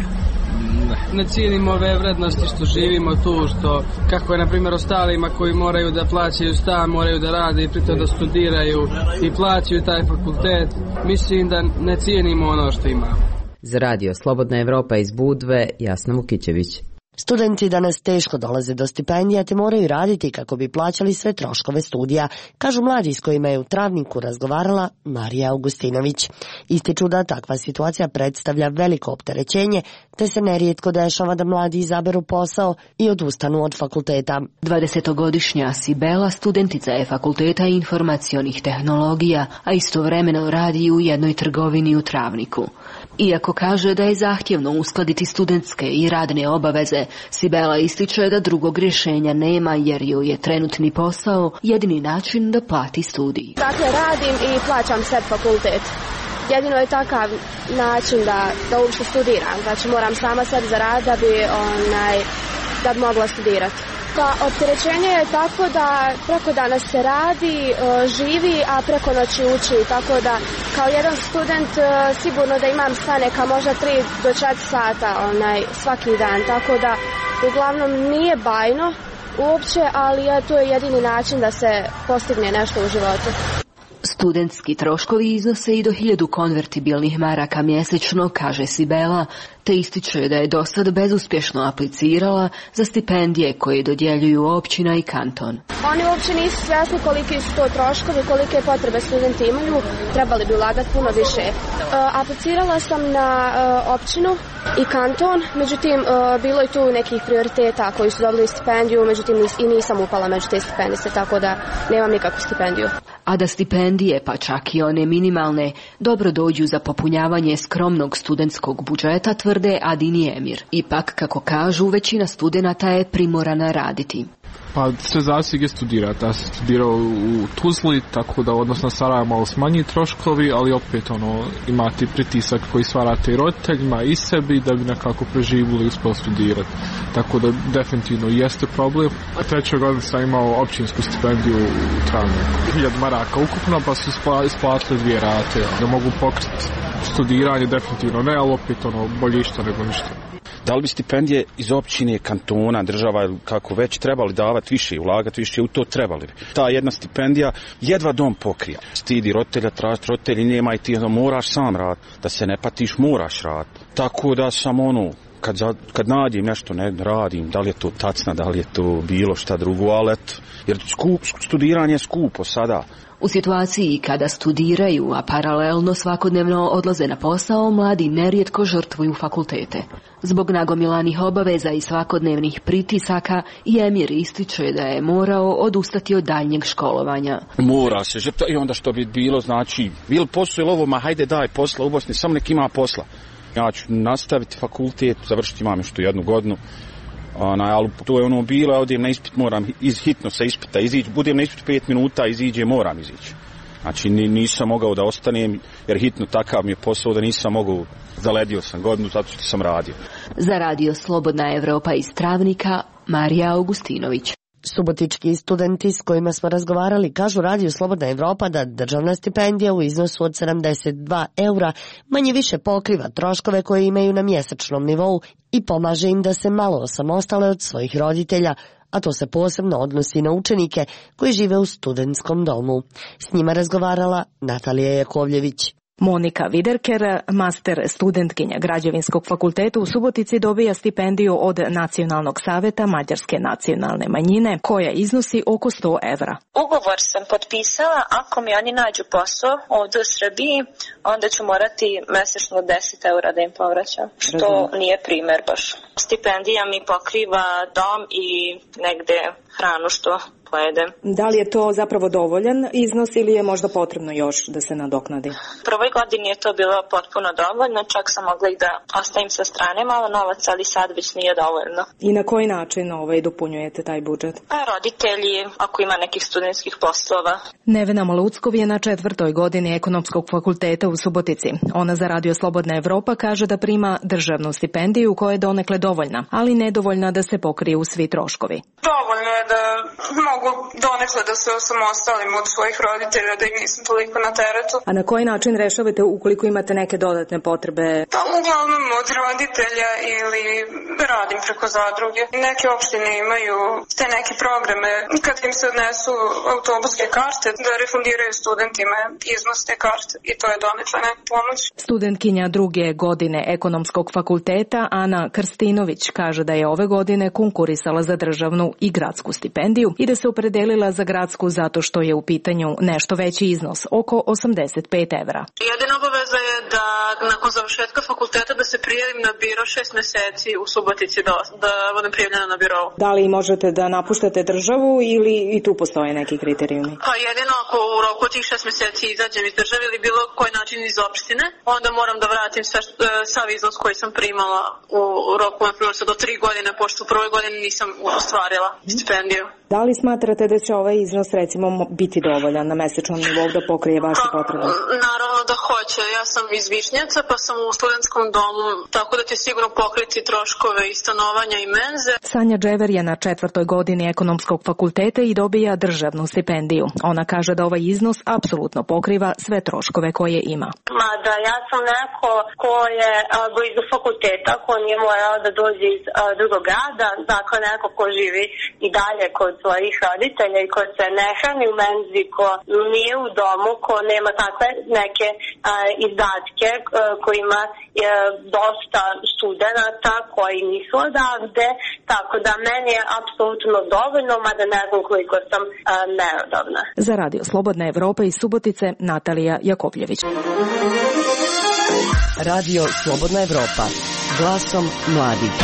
Ne cijenimo ove vrednosti što živimo tu, što kako je na primjer ostalima koji moraju da plaćaju stan, moraju da rade i pritom da studiraju i plaćaju taj fakultet. Mislim da ne cijenimo ono što imamo. Za radio Slobodna Evropa iz Budve, Jasna Vukićević. Studenti danas teško dolaze do stipendija te moraju raditi kako bi plaćali sve troškove studija, kažu mladi s kojima je u Travniku razgovarala Marija Augustinović. Ističu da takva situacija predstavlja veliko opterećenje, te se nerijetko dešava da mladi izaberu posao i odustanu od fakulteta. 20-godišnja Sibela studentica je Fakulteta informacionih tehnologija, a istovremeno radi u jednoj trgovini u Travniku. Iako kaže da je zahtjevno uskladiti studentske i radne obaveze, Sibela ističe da drugog rješenja nema jer joj je trenutni posao jedini način da plati studij. Dakle, radim i plaćam sebi fakultet. Jedino je takav način da uopšte studiram. Znači, moram sama sebi zaraditi da bi mogla studirati. Pa, opterećenje je tako da preko dana se radi, živi, a preko noći uči. Tako da, kao jedan student, sigurno da imam sva neka možda 3 do 4 sata svaki dan. Tako da, uglavnom nije bajno uopće, ali to je jedini način da se postigne nešto u životu. Studentski troškovi iznose i do 1000 konvertibilnih maraka mjesečno, kaže Sibela, te ističe da je dosad bezuspješno aplicirala za stipendije koje dodjeljuju općina i kanton. Oni uopće nisu svjesni koliki su to troškovi, kolike potrebe studenti imaju, trebali bi ulagati puno više. Aplicirala sam na općinu i kanton, međutim bilo je tu nekih prioriteta koji su dobili stipendiju, međutim i nisam upala među te stipendiste, tako da nemam nikakvu stipendiju. A da stipendije, pa čak i one minimalne, dobro dođu za popunjavanje skromnog studentskog budžeta, tvrde Adin i Emir. Ipak, kako kažu, većina studenata je primorana raditi. Pa sve zavisi gdje studirati. Ja sam studirao u Tuzli, tako da odnosno Sarajevo malo smanji troškovi, ali opet imate pritisak koji stvarate i roditeljima i sebi da bi nekako preživjeli i uspjeli studirati. Tako da definitivno jeste problem. A 3. godine sam imao općinsku stipendiju u Travniku. 1000 maraka ukupno, pa su isplatili 2 rate. Da mogu pokriti studiranje, definitivno ne, ali opet bolje išta nego ništa. Da li bi stipendije iz općine, kantona, država, kako već, trebali davati više i ulagati više, u to trebali bi. Ta jedna stipendija jedva dom pokrija. Stidi roditelja, tražiti roditelji, nema i ti moraš sam raditi. Da se ne patiš, moraš raditi. Tako da sam kad nađem nešto ne radim, da li je to tacna, da li je to bilo šta drugo, ali jer studiranje je skupo sada. U situaciji kada studiraju, a paralelno svakodnevno odlaze na posao, mladi nerijetko žrtvuju fakultete. Zbog nagomilanih obaveza i svakodnevnih pritisaka, Emir ističe da je morao odustati od daljnjeg školovanja. Mora se žrtvati i onda što bi bilo, znači, bilo posao ili ovo, ma hajde daj posla u Bosni, samo nek ima posla. Ja ću nastaviti fakultet, završiti imam još tu 1 godinu. Ali to je bilo, ja odem na ispit, moram hitno sa ispita izići, budem na ispit 5 minuta, iziđe, moram izići. Znači nisam mogao da ostanem, jer hitno takav mi je posao da nisam mogao, zaledio sam godinu zato što sam radio. Za radio Slobodna Evropa iz Travnika, Marija Augustinović. Subotički studenti s kojima smo razgovarali kažu radiju Slobodna Evropa da državna stipendija u iznosu od 72 eura manje više pokriva troškove koje imaju na mjesečnom nivou i pomaže im da se malo osamostale od svojih roditelja, a to se posebno odnosi na učenike koji žive u studentskom domu. S njima razgovarala Natalija Jakovljević. Monika Viderker, master studentkinja Građevinskog fakulteta u Subotici, dobija stipendiju od Nacionalnog savjeta Mađarske nacionalne manjine, koja iznosi oko 100 evra. Ugovor sam potpisala, ako mi oni nađu posao ovdje u Srbiji, onda ću morati mjesečno 10 eura da im povraćam, što nije primjer baš. Stipendija mi pokriva dom i negde hranu što pojedem. Da li je to zapravo dovoljan iznos ili je možda potrebno još da se nadoknadi? ovoj godini je to bilo potpuno dovoljno, čak sam mogla i da ostavim sa strane malo novac, ali sad već nije dovoljno. I na koji način dopunjujete taj budžet? Pa roditelji, ako ima nekih studentskih poslova. Nevena Maluckov je na 4. godini Ekonomskog fakulteta u Subotici. Ona za Radio Slobodna Evropa kaže da prima državnu stipendiju koja je donekle dovoljna, ali nedovoljna da se pokriju svi troškovi. Dovoljno je da mogu donekle da se osamostalim od svojih roditelja, da im nisam toliko na teretu. A na koji način rešavate ukoliko imate neke dodatne potrebe? Pa uglavnom od roditelja ili radim preko zadruge. Neke opštine imaju te neke programe kad im se odnesu autobuske karte da refundiraju studentima iznos te karte i to je donekle neka pomoć. Studentkinja 2. godine Ekonomskog fakulteta Ana Krstinović kaže da je ove godine konkurisala za državnu i gradsku stipendiju i da se opredelila za gradsku zato što je u pitanju nešto veći iznos, oko 85 evra. Jedina obaveza je da nakon završetka fakulteta da se prijavim na biro 6 meseci u Subotici da budem prijavljena na biro. Da li možete da napuštate državu ili i tu postoje neki kriterijumi? Pa jedino ako u roku tih 6 meseci izađem iz države ili bilo koji način iz opštine, onda moram da vratim sav iznos koji sam primala u roku, na primjer, do 3 godine, pošto u prvoj godini nisam ostvarila stipendiju. Da li smatrate da će ovaj iznos recimo biti dovoljan na mesečnom nivou da pokrije vaše potrebe? Naravno da hoće. Ja sam iz Višnjaca pa sam u studentskom domu, tako da će sigurno pokriti troškove i stanovanja i menze. Sanja Džever je na 4. godini Ekonomskog fakulteta i dobija državnu stipendiju. Ona kaže da ovaj iznos apsolutno pokriva sve troškove koje ima. Mada ja sam neko ko je blizu fakulteta, ko nije morao da dođe iz drugog grada, dakle neko ko živi i dalje kod svojih roditelja i ko se ne hrani u menzi, ko nije u domu, ko nema takve neke izdatke kojima je dosta studenata koji nisu odavde, tako da meni je apsolutno dovoljno, mada ne znam koliko sam nerodovna. Za Radio Slobodna Evropa iz Subotice, Natalija Jakovljević. Radio Slobodna Evropa, glasom mladih.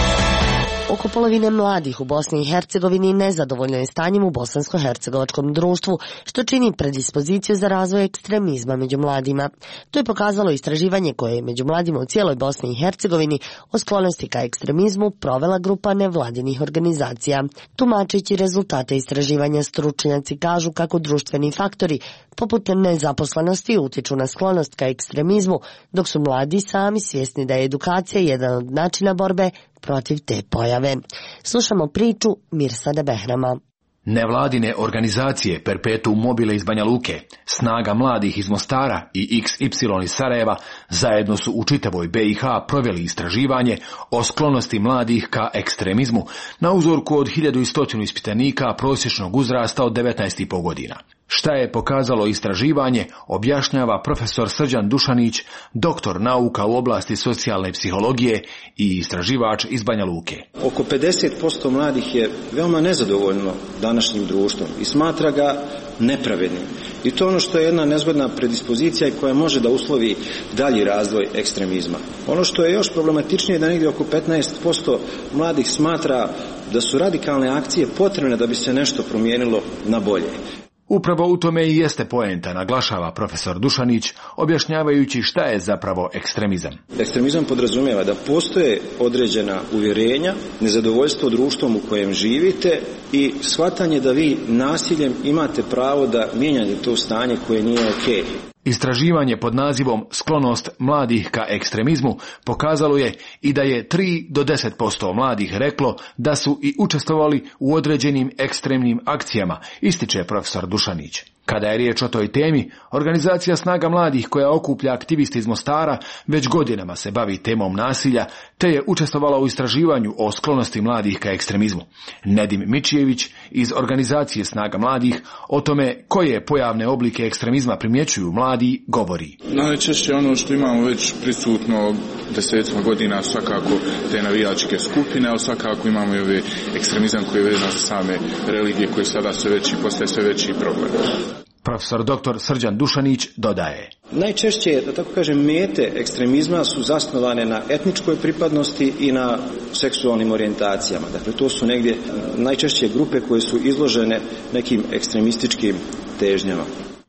Oko polovine mladih u Bosni i Hercegovini nezadovoljno je stanjem u bosansko-hercegovačkom društvu, što čini predispoziciju za razvoj ekstremizma među mladima. To je pokazalo istraživanje koje je među mladima u cijeloj Bosni i Hercegovini o sklonosti ka ekstremizmu provela grupa nevladinih organizacija. Tumačeći rezultate istraživanja, stručnjaci kažu kako društveni faktori poput nezaposlenosti utiču na sklonost ka ekstremizmu, dok su mladi sami svjesni da je edukacija jedan od načina borbe protiv te pojave. Slušamo priču Mirsada Behrama. Nevladine organizacije Perpetuum mobile iz Banja Luke, Snaga mladih iz Mostara i XY iz Sarajeva zajedno su u čitavoj BiH proveli istraživanje o sklonosti mladih ka ekstremizmu na uzorku od 1100 ispitanika prosječnog uzrasta od 19,5 godina. Šta je pokazalo istraživanje, objašnjava profesor Srđan Dušanić, doktor nauka u oblasti socijalne psihologije i istraživač iz Banja Luke. Oko 50% mladih je veoma nezadovoljno današnjim društvom i smatra ga nepravednim. I to ono što je jedna nezgodna predispozicija koja može da uslovi dalji razvoj ekstremizma. Ono što je još problematičnije je da negdje oko 15% mladih smatra da su radikalne akcije potrebne da bi se nešto promijenilo na bolje. Upravo u tome i jeste poenta, naglašava profesor Dušanić, objašnjavajući šta je zapravo ekstremizam. Ekstremizam podrazumijeva da postoje određena uvjerenja, nezadovoljstvo društvom u kojem živite i shvatanje da vi nasiljem imate pravo da mijenjate to stanje koje nije okej. Istraživanje pod nazivom Sklonost mladih ka ekstremizmu pokazalo je i da je 3 do 10% mladih reklo da su i učestvovali u određenim ekstremnim akcijama, ističe profesor Dušanić. Kada je riječ o toj temi, organizacija Snaga mladih koja okuplja aktiviste iz Mostara već godinama se bavi temom nasilja, te je učestvovala u istraživanju o sklonosti mladih ka ekstremizmu. Nedim Mičijević iz organizacije Snaga mladih o tome koje pojavne oblike ekstremizma primjećuju mladi govori. Najčešće ono što imamo već prisutno desetima godina svakako te navijačke skupine, ali svakako imamo i ove ekstremizam koji je vezan za same religije koji sada sve veći, postaje sve veći problem. Profesor dr. Srđan Dušanić dodaje. Najčešće, da tako kažem, mete ekstremizma su zasnovane na etničkoj pripadnosti i na seksualnim orijentacijama. Dakle, to su negdje najčešće grupe koje su izložene nekim ekstremističkim težnjama.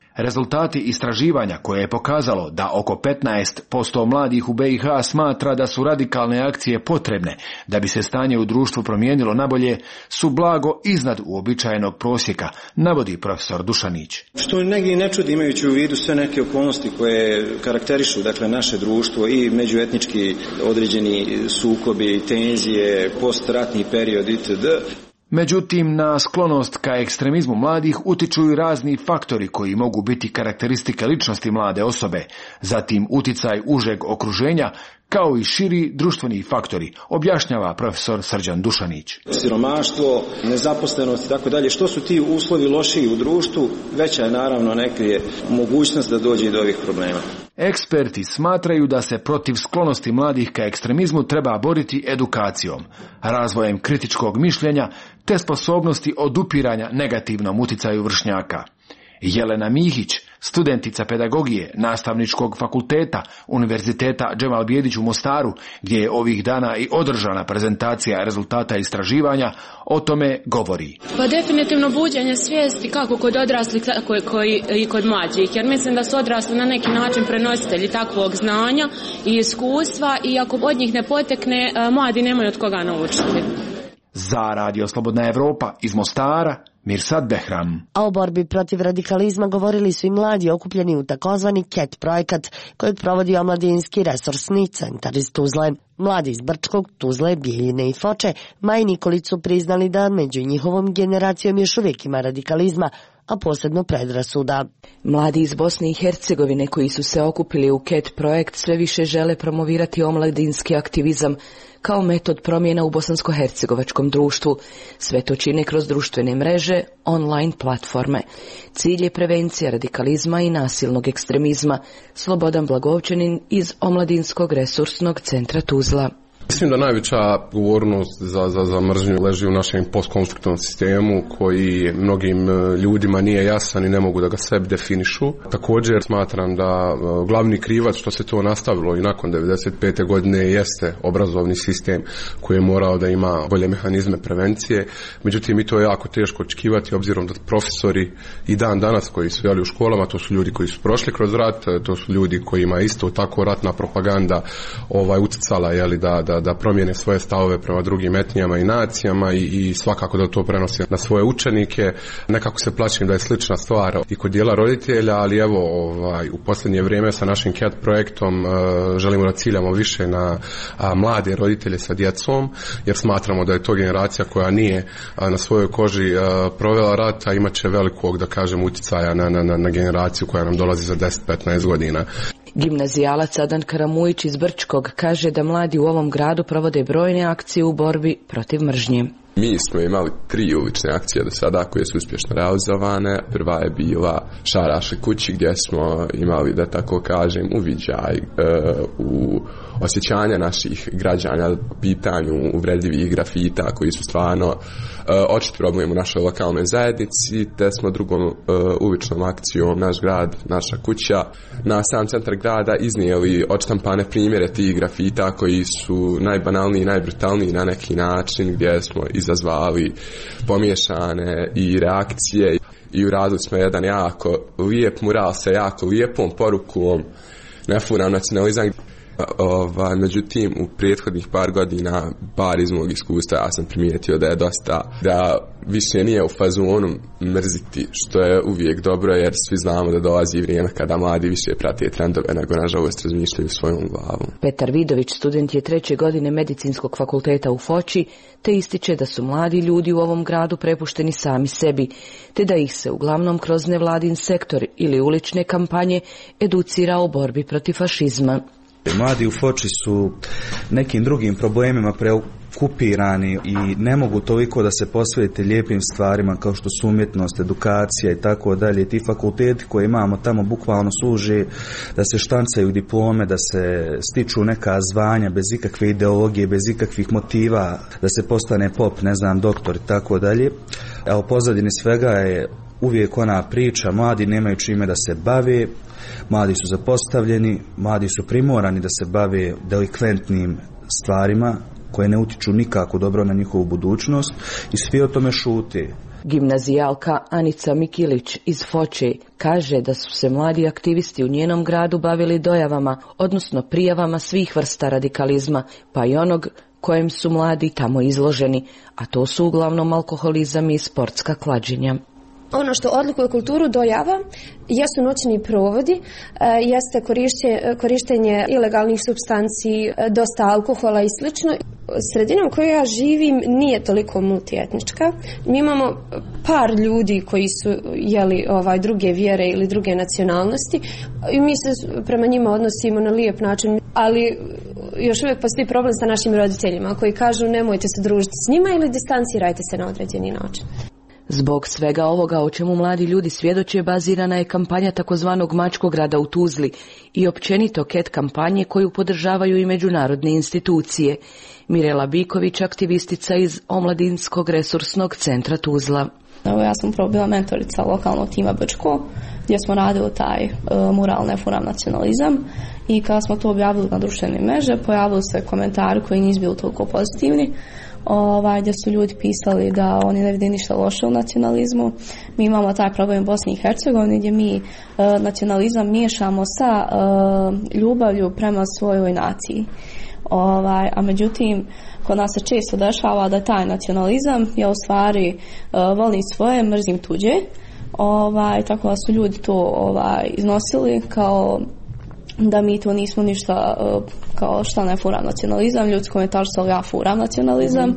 Rezultati istraživanja koje je pokazalo da oko 15% mladih u BiH smatra da su radikalne akcije potrebne da bi se stanje u društvu promijenilo nabolje, su blago iznad uobičajenog prosjeka, navodi profesor Dušanić. Što negdje ne čudi imajući u vidu sve neke okolnosti koje karakterišu naše društvo i međuetnički određeni sukobi, tenzije, postratni period itd. Međutim, na sklonost ka ekstremizmu mladih utiču i razni faktori koji mogu biti karakteristike ličnosti mlade osobe, zatim uticaj užeg okruženja, kao i širi društveni faktori, objašnjava profesor Srđan Dušanić. Siromaštvo, nezaposlenost i tako dalje, što su ti uslovi lošiji u društvu, veća je naravno neka mogućnost da dođe do ovih problema. Eksperti smatraju da se protiv sklonosti mladih ka ekstremizmu treba boriti edukacijom, razvojem kritičkog mišljenja te sposobnosti odupiranja negativnom uticaju vršnjaka. Jelena Mihić, studentica pedagogije Nastavničkog fakulteta Univerziteta Džemal Bijedić u Mostaru, gdje je ovih dana i održana prezentacija rezultata istraživanja, o tome govori. Pa definitivno buđenje svijesti kako kod odraslih, tako i kod mlađih, jer mislim da su odrasli na neki način prenositelji takvog znanja i iskustva i ako od njih ne potekne, mladi nemaju od koga naučiti. Za Radio Slobodna Evropa iz Mostara, Mirsad Behram. A o borbi protiv radikalizma govorili su i mladi okupljeni u takozvani CAT projekat kojeg provodi Omladinski resursni centar iz Tuzle. Mladi iz Brčkog, Tuzle, Bijeljine i Foče Maji Nikolić su priznali da među njihovom generacijom još uvijek ima radikalizma, a posebno predrasuda. Mladi iz Bosne i Hercegovine koji su se okupili u CAT projekt sve više žele promovirati omladinski aktivizam kao metod promjena u bosansko-hercegovačkom društvu. Sve to čine kroz društvene mreže, online platforme. Cilj je prevencija radikalizma i nasilnog ekstremizma. Slobodan Blagovčanin iz Omladinskog resursnog centra Tuzla. Mislim da najveća odgovornost za mržnju leži u našem postkonfliktnom sistemu koji mnogim ljudima nije jasan i ne mogu da ga sebi definišu. Također smatram da glavni krivac što se to nastavilo i nakon 1995. godine jeste obrazovni sistem koji je morao da ima bolje mehanizme prevencije. Međutim, i to je jako teško očekivati obzirom da profesori i dan danas koji su u školama, to su ljudi koji su prošli kroz rat, to su ljudi kojima isto tako ratna propaganda uticala da promijene svoje stavove prema drugim etnijama i nacijama i svakako da to prenosi na svoje učenike. Nekako se plašim da je slična stvar i kod dijela roditelja, ali evo u posljednje vrijeme sa našim CAT projektom želimo da ciljamo više na mlade roditelje sa djecom, jer smatramo da je to generacija koja nije na svojoj koži provela rat, a imat će velikog, da kažem, utjecaja na generaciju koja nam dolazi za 10-15 godina. Gimnazijalac Adan Karamujić iz Brčkog kaže da mladi u ovom gradu provode brojne akcije u borbi protiv mržnje. Mi smo imali 3 ulične akcije do sada koje su uspješno realizovane. Prva je bila Šarašli kući gdje smo imali, da tako kažem, uviđaj u osjećanja naših građana po pitanju uvredljivih grafita koji su stvarno očit problem u našoj lokalnoj zajednici, te smo drugom uličnom akcijom Naš grad, naša kuća na sam centar grada iznijeli odštampane primjere tih grafita koji su najbanalniji i najbrutalniji na neki način, gdje smo izazvali pomiješane i reakcije i uradili smo jedan jako lijep mural sa jako lijepom porukom ne furam nacionalizam. Međutim, u prethodnih par godina, bar iz mog iskustva, ja sam primijetio da je da više nije u fazonu mrziti, što je uvijek dobro, jer svi znamo da dolazi vrijeme kada mladi više prate trendove nego nažalost razmišljaju svojom glavom. Petar Vidović, student je 3. godine Medicinskog fakulteta u Foči, te ističe da su mladi ljudi u ovom gradu prepušteni sami sebi, te da ih se uglavnom kroz nevladin sektor ili ulične kampanje educira o borbi protiv fašizma. Mladi u Foči su nekim drugim problemima preokupirani i ne mogu toliko da se posvete lijepim stvarima kao što su umjetnost, edukacija i tako dalje. Ti fakulteti koje imamo tamo bukvalno služe da se štancaju diplome, da se stiču neka zvanja bez ikakve ideologije, bez ikakvih motiva, da se postane pop, doktor i tako dalje. A u pozadini svega je uvijek ona priča, mladi nemaju čime da se bave, mladi su zapostavljeni, mladi su primorani da se bave delikventnim stvarima, koje ne utiču nikako dobro na njihovu budućnost i svi o tome šute. Gimnazijalka Anica Mikilić iz Foče kaže da su se mladi aktivisti u njenom gradu bavili dojavama, odnosno prijavama svih vrsta radikalizma, pa i onog kojem su mladi tamo izloženi, a to su uglavnom alkoholizam i sportska klađenja. Ono što odlikuje kulturu dojava jesu noćni provodi, jeste korištenje ilegalnih supstanci, dosta alkohola i slično. Sredina u kojoj ja živim nije toliko multietnička. Mi imamo par ljudi koji su druge vjere ili druge nacionalnosti i mi se prema njima odnosimo na lijep način, ali još uvijek postoji problem sa našim roditeljima koji kažu nemojte se družiti s njima ili distancirajte se na određeni način. Zbog svega ovoga o čemu mladi ljudi svjedoče bazirana je kampanja takozvanog Mačkograda u Tuzli i općenito KET kampanje koju podržavaju i međunarodne institucije. Mirela Biković, aktivistica iz Omladinskog resursnog centra Tuzla. Ja sam upravo bila mentorica lokalnog tima Brčko, gdje smo radili taj mural Ne furam nacionalizam, i kada smo to objavili na društvene mreže, pojavili se komentari koji nisu bili toliko pozitivni, gdje su ljudi pisali da oni ne vide ništa loše u nacionalizmu. Mi imamo taj problem u Bosni i Hercegovini gdje mi nacionalizam miješamo sa ljubavlju prema svojoj naciji. A međutim, kod nas se često dešava da taj nacionalizam je u stvari volim svoje, mrzim tuđe. Tako da su ljudi to iznosili kao da mi to nismo ništa, kao šta ne furam nacionalizam, ljudi komentarstali ja furam nacionalizam.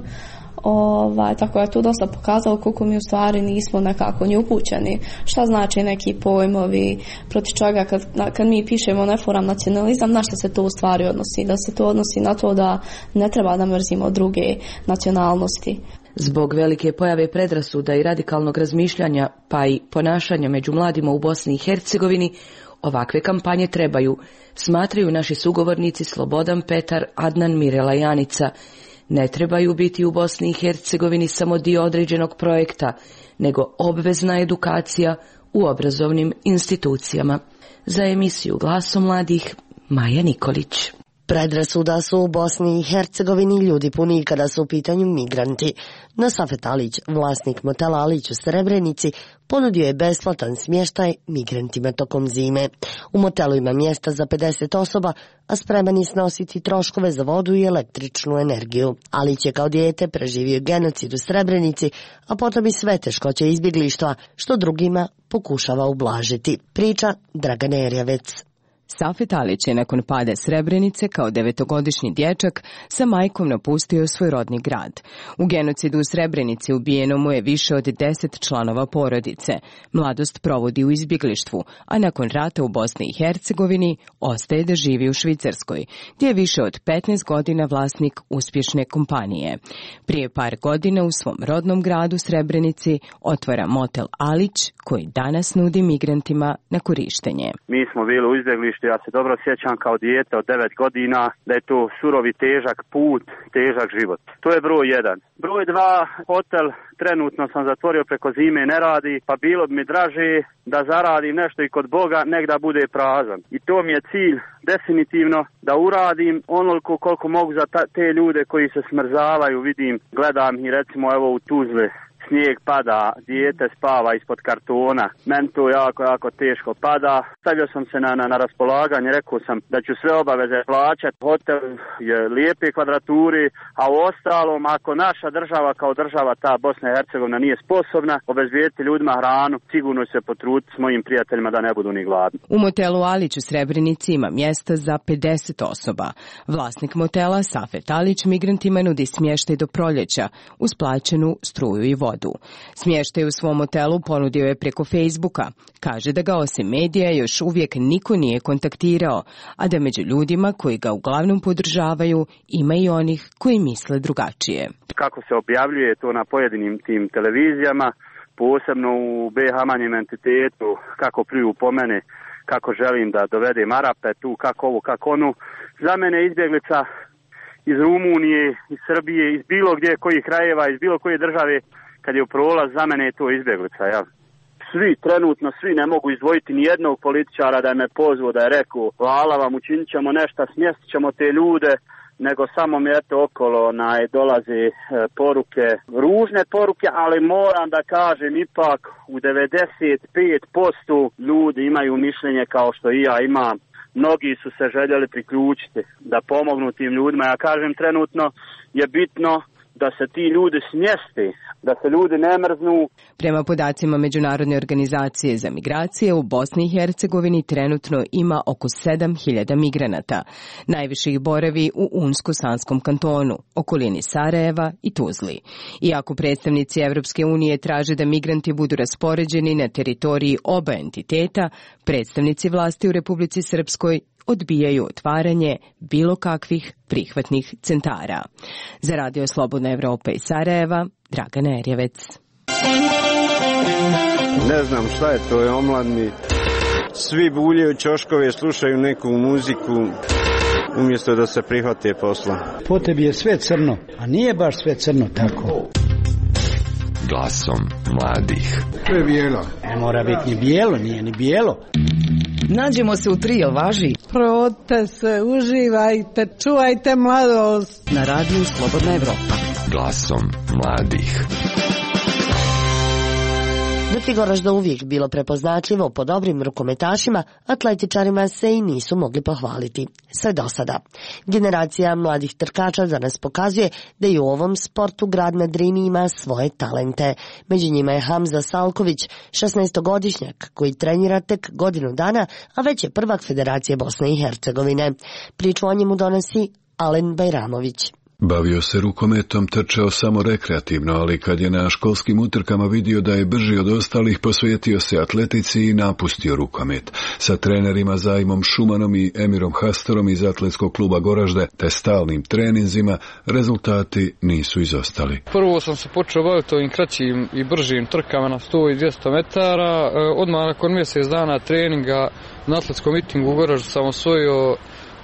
Tako je to dosta pokazalo koliko mi u stvari nismo nekako ni upućeni šta znači neki pojmovi, protiv čega kad mi pišemo ne furam nacionalizam, na šta se to u stvari odnosi, da se to odnosi na to da ne treba da mrzimo druge nacionalnosti. Zbog velike pojave predrasuda i radikalnog razmišljanja, pa i ponašanja među mladima u Bosni i Hercegovini, ovakve kampanje trebaju, smatraju naši sugovornici Slobodan Petar, Adnan, Mirela i Anica. Ne trebaju biti u Bosni i Hercegovini samo dio određenog projekta, nego obvezna edukacija u obrazovnim institucijama. Za emisiju Glasom mladih, Maja Nikolić. Predrasuda su u Bosni i Hercegovini ljudi puni kada su u pitanju migranti. No Safet Alić, vlasnik motela Alić u Srebrenici, ponudio je besplatan smještaj migrantima tokom zime. U motelu ima mjesta za 50 osoba, a spreman je snositi troškove za vodu i električnu energiju. Alić je kao dijete preživio genocid u Srebrenici, a potom i sve teškoće izbjeglištva, što drugima pokušava ublažiti. Priča Dragana Erjavec. Safet Alić je nakon pada Srebrenice kao 9-godišnji dječak sa majkom napustio svoj rodni grad. U genocidu u Srebrenici ubijeno mu je više od 10 članova porodice. Mladost provodi u izbjeglištvu, a nakon rata u Bosni i Hercegovini ostaje da živi u Švicarskoj, gdje je više od 15 godina vlasnik uspješne kompanije. Prije par godina u svom rodnom gradu Srebrenici otvara motel Alić, koji danas nudi migrantima na korištenje. Mi smo bili u izbjeglištu. Ja se dobro sjećam kao dijete od 9 godina da je to surovi težak put, težak život. To je broj 1. Broj 2, hotel trenutno sam zatvorio preko zime, ne radi, pa bilo bi mi draže da zaradim nešto i kod Boga, nek da bude prazan. I to mi je cilj definitivno da uradim onoliko koliko mogu za te ljude koji se smrzavaju, vidim, gledam i recimo evo u Tuzli. Snijeg pada, dijete spava ispod kartona, meni to jako teško pada. Stavio sam se na raspolaganje, rekao sam da ću sve obaveze plaćati, hotel je lijepe kvadraturi, a u ostalom ako naša država kao država, ta Bosna i Hercegovina, nije sposobna obezbijediti ljudima hranu, sigurno se potruditi s mojim prijateljima da ne budu ni gladni. U motelu Alić u Srebrenici ima mjesta za 50 osoba. Vlasnik motela Safet Alić migrantima nudi smještaj do proljeća uz plaćenu struju i vodu. Smještaj u svom hotelu ponudio je preko Facebooka. Kaže da ga osim medija još uvijek niko nije kontaktirao, a da među ljudima koji ga uglavnom podržavaju ima i onih koji misle drugačije. Kako se objavljuje to na pojedinim tim televizijama, posebno u BiH manjem entitetu, kako pljuju po mene, kako želim da dovedem Arape tu, kako ovo, kako onu. Za mene izbjeglica iz Rumunije, iz Srbije, iz bilo gdje kojih krajeva, iz bilo koje države, kad je u prolaz, za mene je to izbjeglica, ja. Trenutno svi ne mogu izdvojiti ni jednog političara da je me pozvao, da je rekao hvala vam, učinit ćemo nešto, smjestit ćemo te ljude, nego samo mi eto okolo dolaze poruke, ružne poruke, ali moram da kažem ipak u 95% ljudi imaju mišljenje kao što i ja imam. Mnogi su se željeli priključiti da pomognu tim ljudima. Ja kažem, trenutno je bitno da se ti ljudi smjeste, da se ljudi ne mrznu. Prema podacima Međunarodne organizacije za migracije, u Bosni i Hercegovini trenutno ima oko 7.000 migranata. Najviše ih boravi u Unsko-Sanskom kantonu, okolini Sarajeva i Tuzli. Iako predstavnici Evropske unije traže da migranti budu raspoređeni na teritoriji oba entiteta, predstavnici vlasti u Republici Srpskoj odbijaju otvaranje bilo kakvih prihvatnih centara. Za Radio Slobodna Evropa iz Sarajeva, Dragana Erjevec. Ne znam šta je to, je omladni. Svi buljaju ćoškove, slušaju neku muziku umjesto da se prihvate posla. Po tebi je sve crno, a nije baš sve crno tako. Glasom mladih. To je bijelo. Ne mora biti ni bijelo, nije ni bijelo. Nađemo se u 3, jel važi? Prodite se, uživajte, čuvajte mladost. Na radiju Slobodna Evropa. Glasom mladih. Dok je Goražda uvijek bilo prepoznatljivo po dobrim rukometašima, atletičarima se i nisu mogli pohvaliti. Sve do sada. Generacija mladih trkača danas pokazuje da i u ovom sportu grad na Drini ima svoje talente. Među njima je Hamza Salković, 16-godišnjak, koji trenira tek godinu dana, a već je prvak Federacije Bosne i Hercegovine. Priču o njemu donosi Alen Bajramović. Bavio se rukometom, trčao samo rekreativno, ali kad je na školskim utrkama vidio da je brži od ostalih, posvetio se atletici i napustio rukomet. Sa trenerima Zajmom Šumanom i Emirom Hastorom iz atletskog kluba Goražde te stalnim treninzima, rezultati nisu izostali. Prvo sam se počeo baviti ovim kraćim i bržim trkama na 100 i 200 metara. Odmah nakon mjesec dana treninga na atletskom mitingu u Goraždu sam osvojio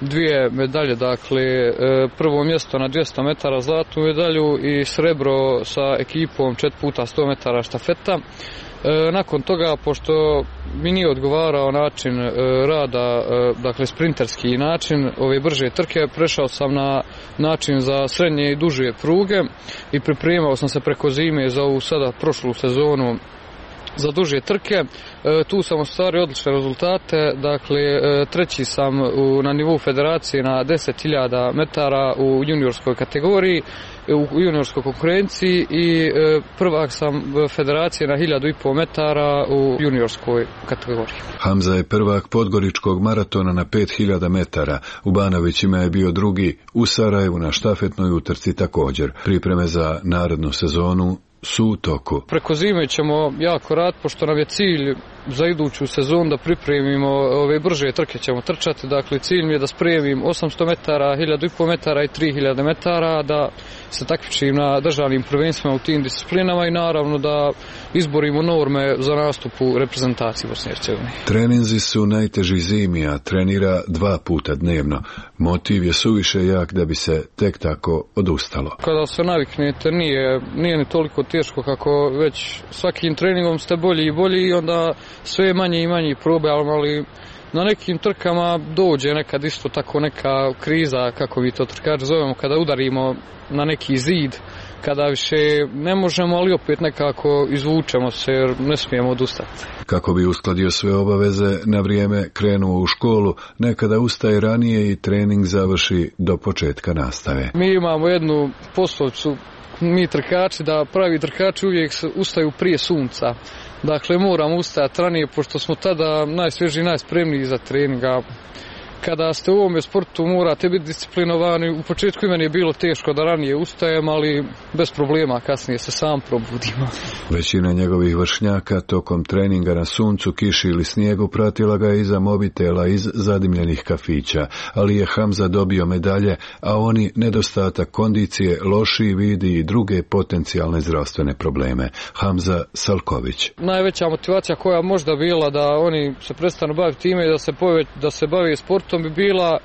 2 medalje, dakle prvo mjesto na 200 metara zlatnu medalju i srebro sa ekipom 4x100 metara štafeta. Nakon toga, pošto mi nije odgovarao način rada, dakle sprinterski način ove brže trke, prešao sam na način za srednje i duže pruge i pripremao sam se preko zime za ovu sada prošlu sezonu za duže trke. Tu sam ostvario odlične rezultate, dakle treći sam na nivou federacije na 10.000 metara u juniorskoj kategoriji, u juniorskoj konkurenciji i prvak sam federacije na 1.500 metara u juniorskoj kategoriji. Hamza je prvak podgoričkog maratona na 5.000 metara, u Banovićima je bio drugi, u Sarajevu na štafetnoj utrci također. Pripreme za narednu sezonu su u toku. Preko zime ćemo jako rad, pošto nam je cilj za iduću sezonu da pripremimo ove brže trke ćemo trčati. Dakle, cilj mi je da spremim 800 metara, 1.500 metara i 3.000 metara, da se takmičim na državnim prvenstvima u tim disciplinama i naravno da izborimo norme za nastup u reprezentaciji Bosne i Hercegovine. Treninzi su najteži zimi, a trenira 2 puta dnevno. Motiv je suviše jak da bi se tek tako odustalo. Kada se naviknete nije ni toliko teško kako već svakim treningom ste bolji i bolji i onda sve manje i manje probe, ali na nekim trkama dođe nekad isto tako neka kriza, kako mi to trkači zovemo, kada udarimo na neki zid, kada više ne možemo, ali opet nekako izvučemo se jer ne smijemo odustati. Kako bi uskladio sve obaveze, na vrijeme krenuo u školu, nekada ustaje ranije i trening završi do početka nastave. Mi imamo jednu poslovicu, mi trkači, da pravi trkači uvijek ustaju prije sunca. Dakle, moramo ustajati ranije, pošto smo tada najsvježiji, najspremniji za treninga. Kada ste u ovome sportu morate biti disciplinovani. U početku meni je bilo teško da ranije ustajem, ali bez problema kasnije se sam probudimo. Većina njegovih vršnjaka tokom treninga na suncu, kiši ili snijegu pratila ga iza mobitela iz zadimljenih kafića, ali je Hamza dobio medalje, a oni nedostatak kondicije, lošiji vidi i druge potencijalne zdravstvene probleme. Hamza Salković. Najveća motivacija koja možda bila da oni se prestanu baviti time i da se bave sportom bi bila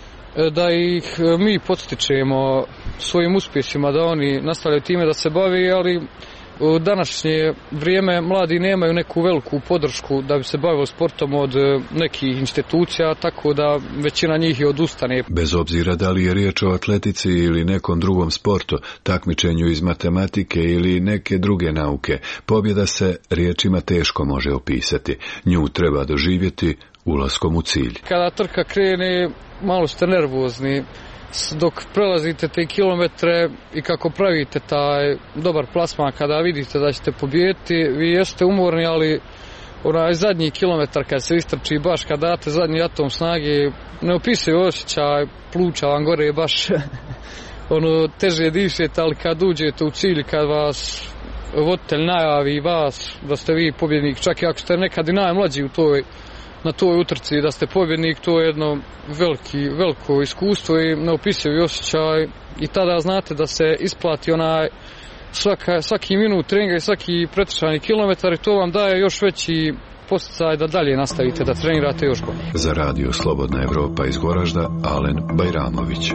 da ih mi podstičemo svojim uspjesima, da oni nastavljaju time da se bave, ali U današnje vrijeme mladi nemaju neku veliku podršku da bi se bavili sportom od nekih institucija, tako da većina njih i odustane. Bez obzira da li je riječ o atletici ili nekom drugom sportu, takmičenju iz matematike ili neke druge nauke, pobjeda se riječima teško može opisati. Nju treba doživjeti ulaskom u cilj. Kada trka krene, malo ste nervozni. Dok prelazite te kilometre i kako pravite taj dobar plasman, kada vidite da ćete pobijediti, vi jeste umorni, ali onaj zadnji kilometar kad se istrči, baš kad date zadnji atom snage, ne opisuje osjećaj, pluća vam gore baš teže dišete, ali kad uđete u cilj, kad vas voditelj najavi vas da ste vi pobjednik, čak i ako ste nekad i najmlađi na toj utrci da ste pobjednik, to je jedno veliko iskustvo i neopisivi osjećaj i tada znate da se isplati svaki minut treninga i svaki pretrčani kilometar i to vam daje još veći podsticaj da dalje nastavite da trenirate još bolje. Za Radio Slobodna Evropa iz Goražda, Alen Bajramović.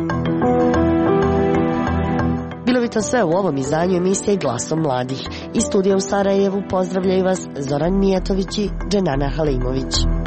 Bilo bi to sve u ovom izdanju emisije Glasom mladih. Iz studija u Sarajevu pozdravljaju vas Zoran Mijatović i Dženana Halimović.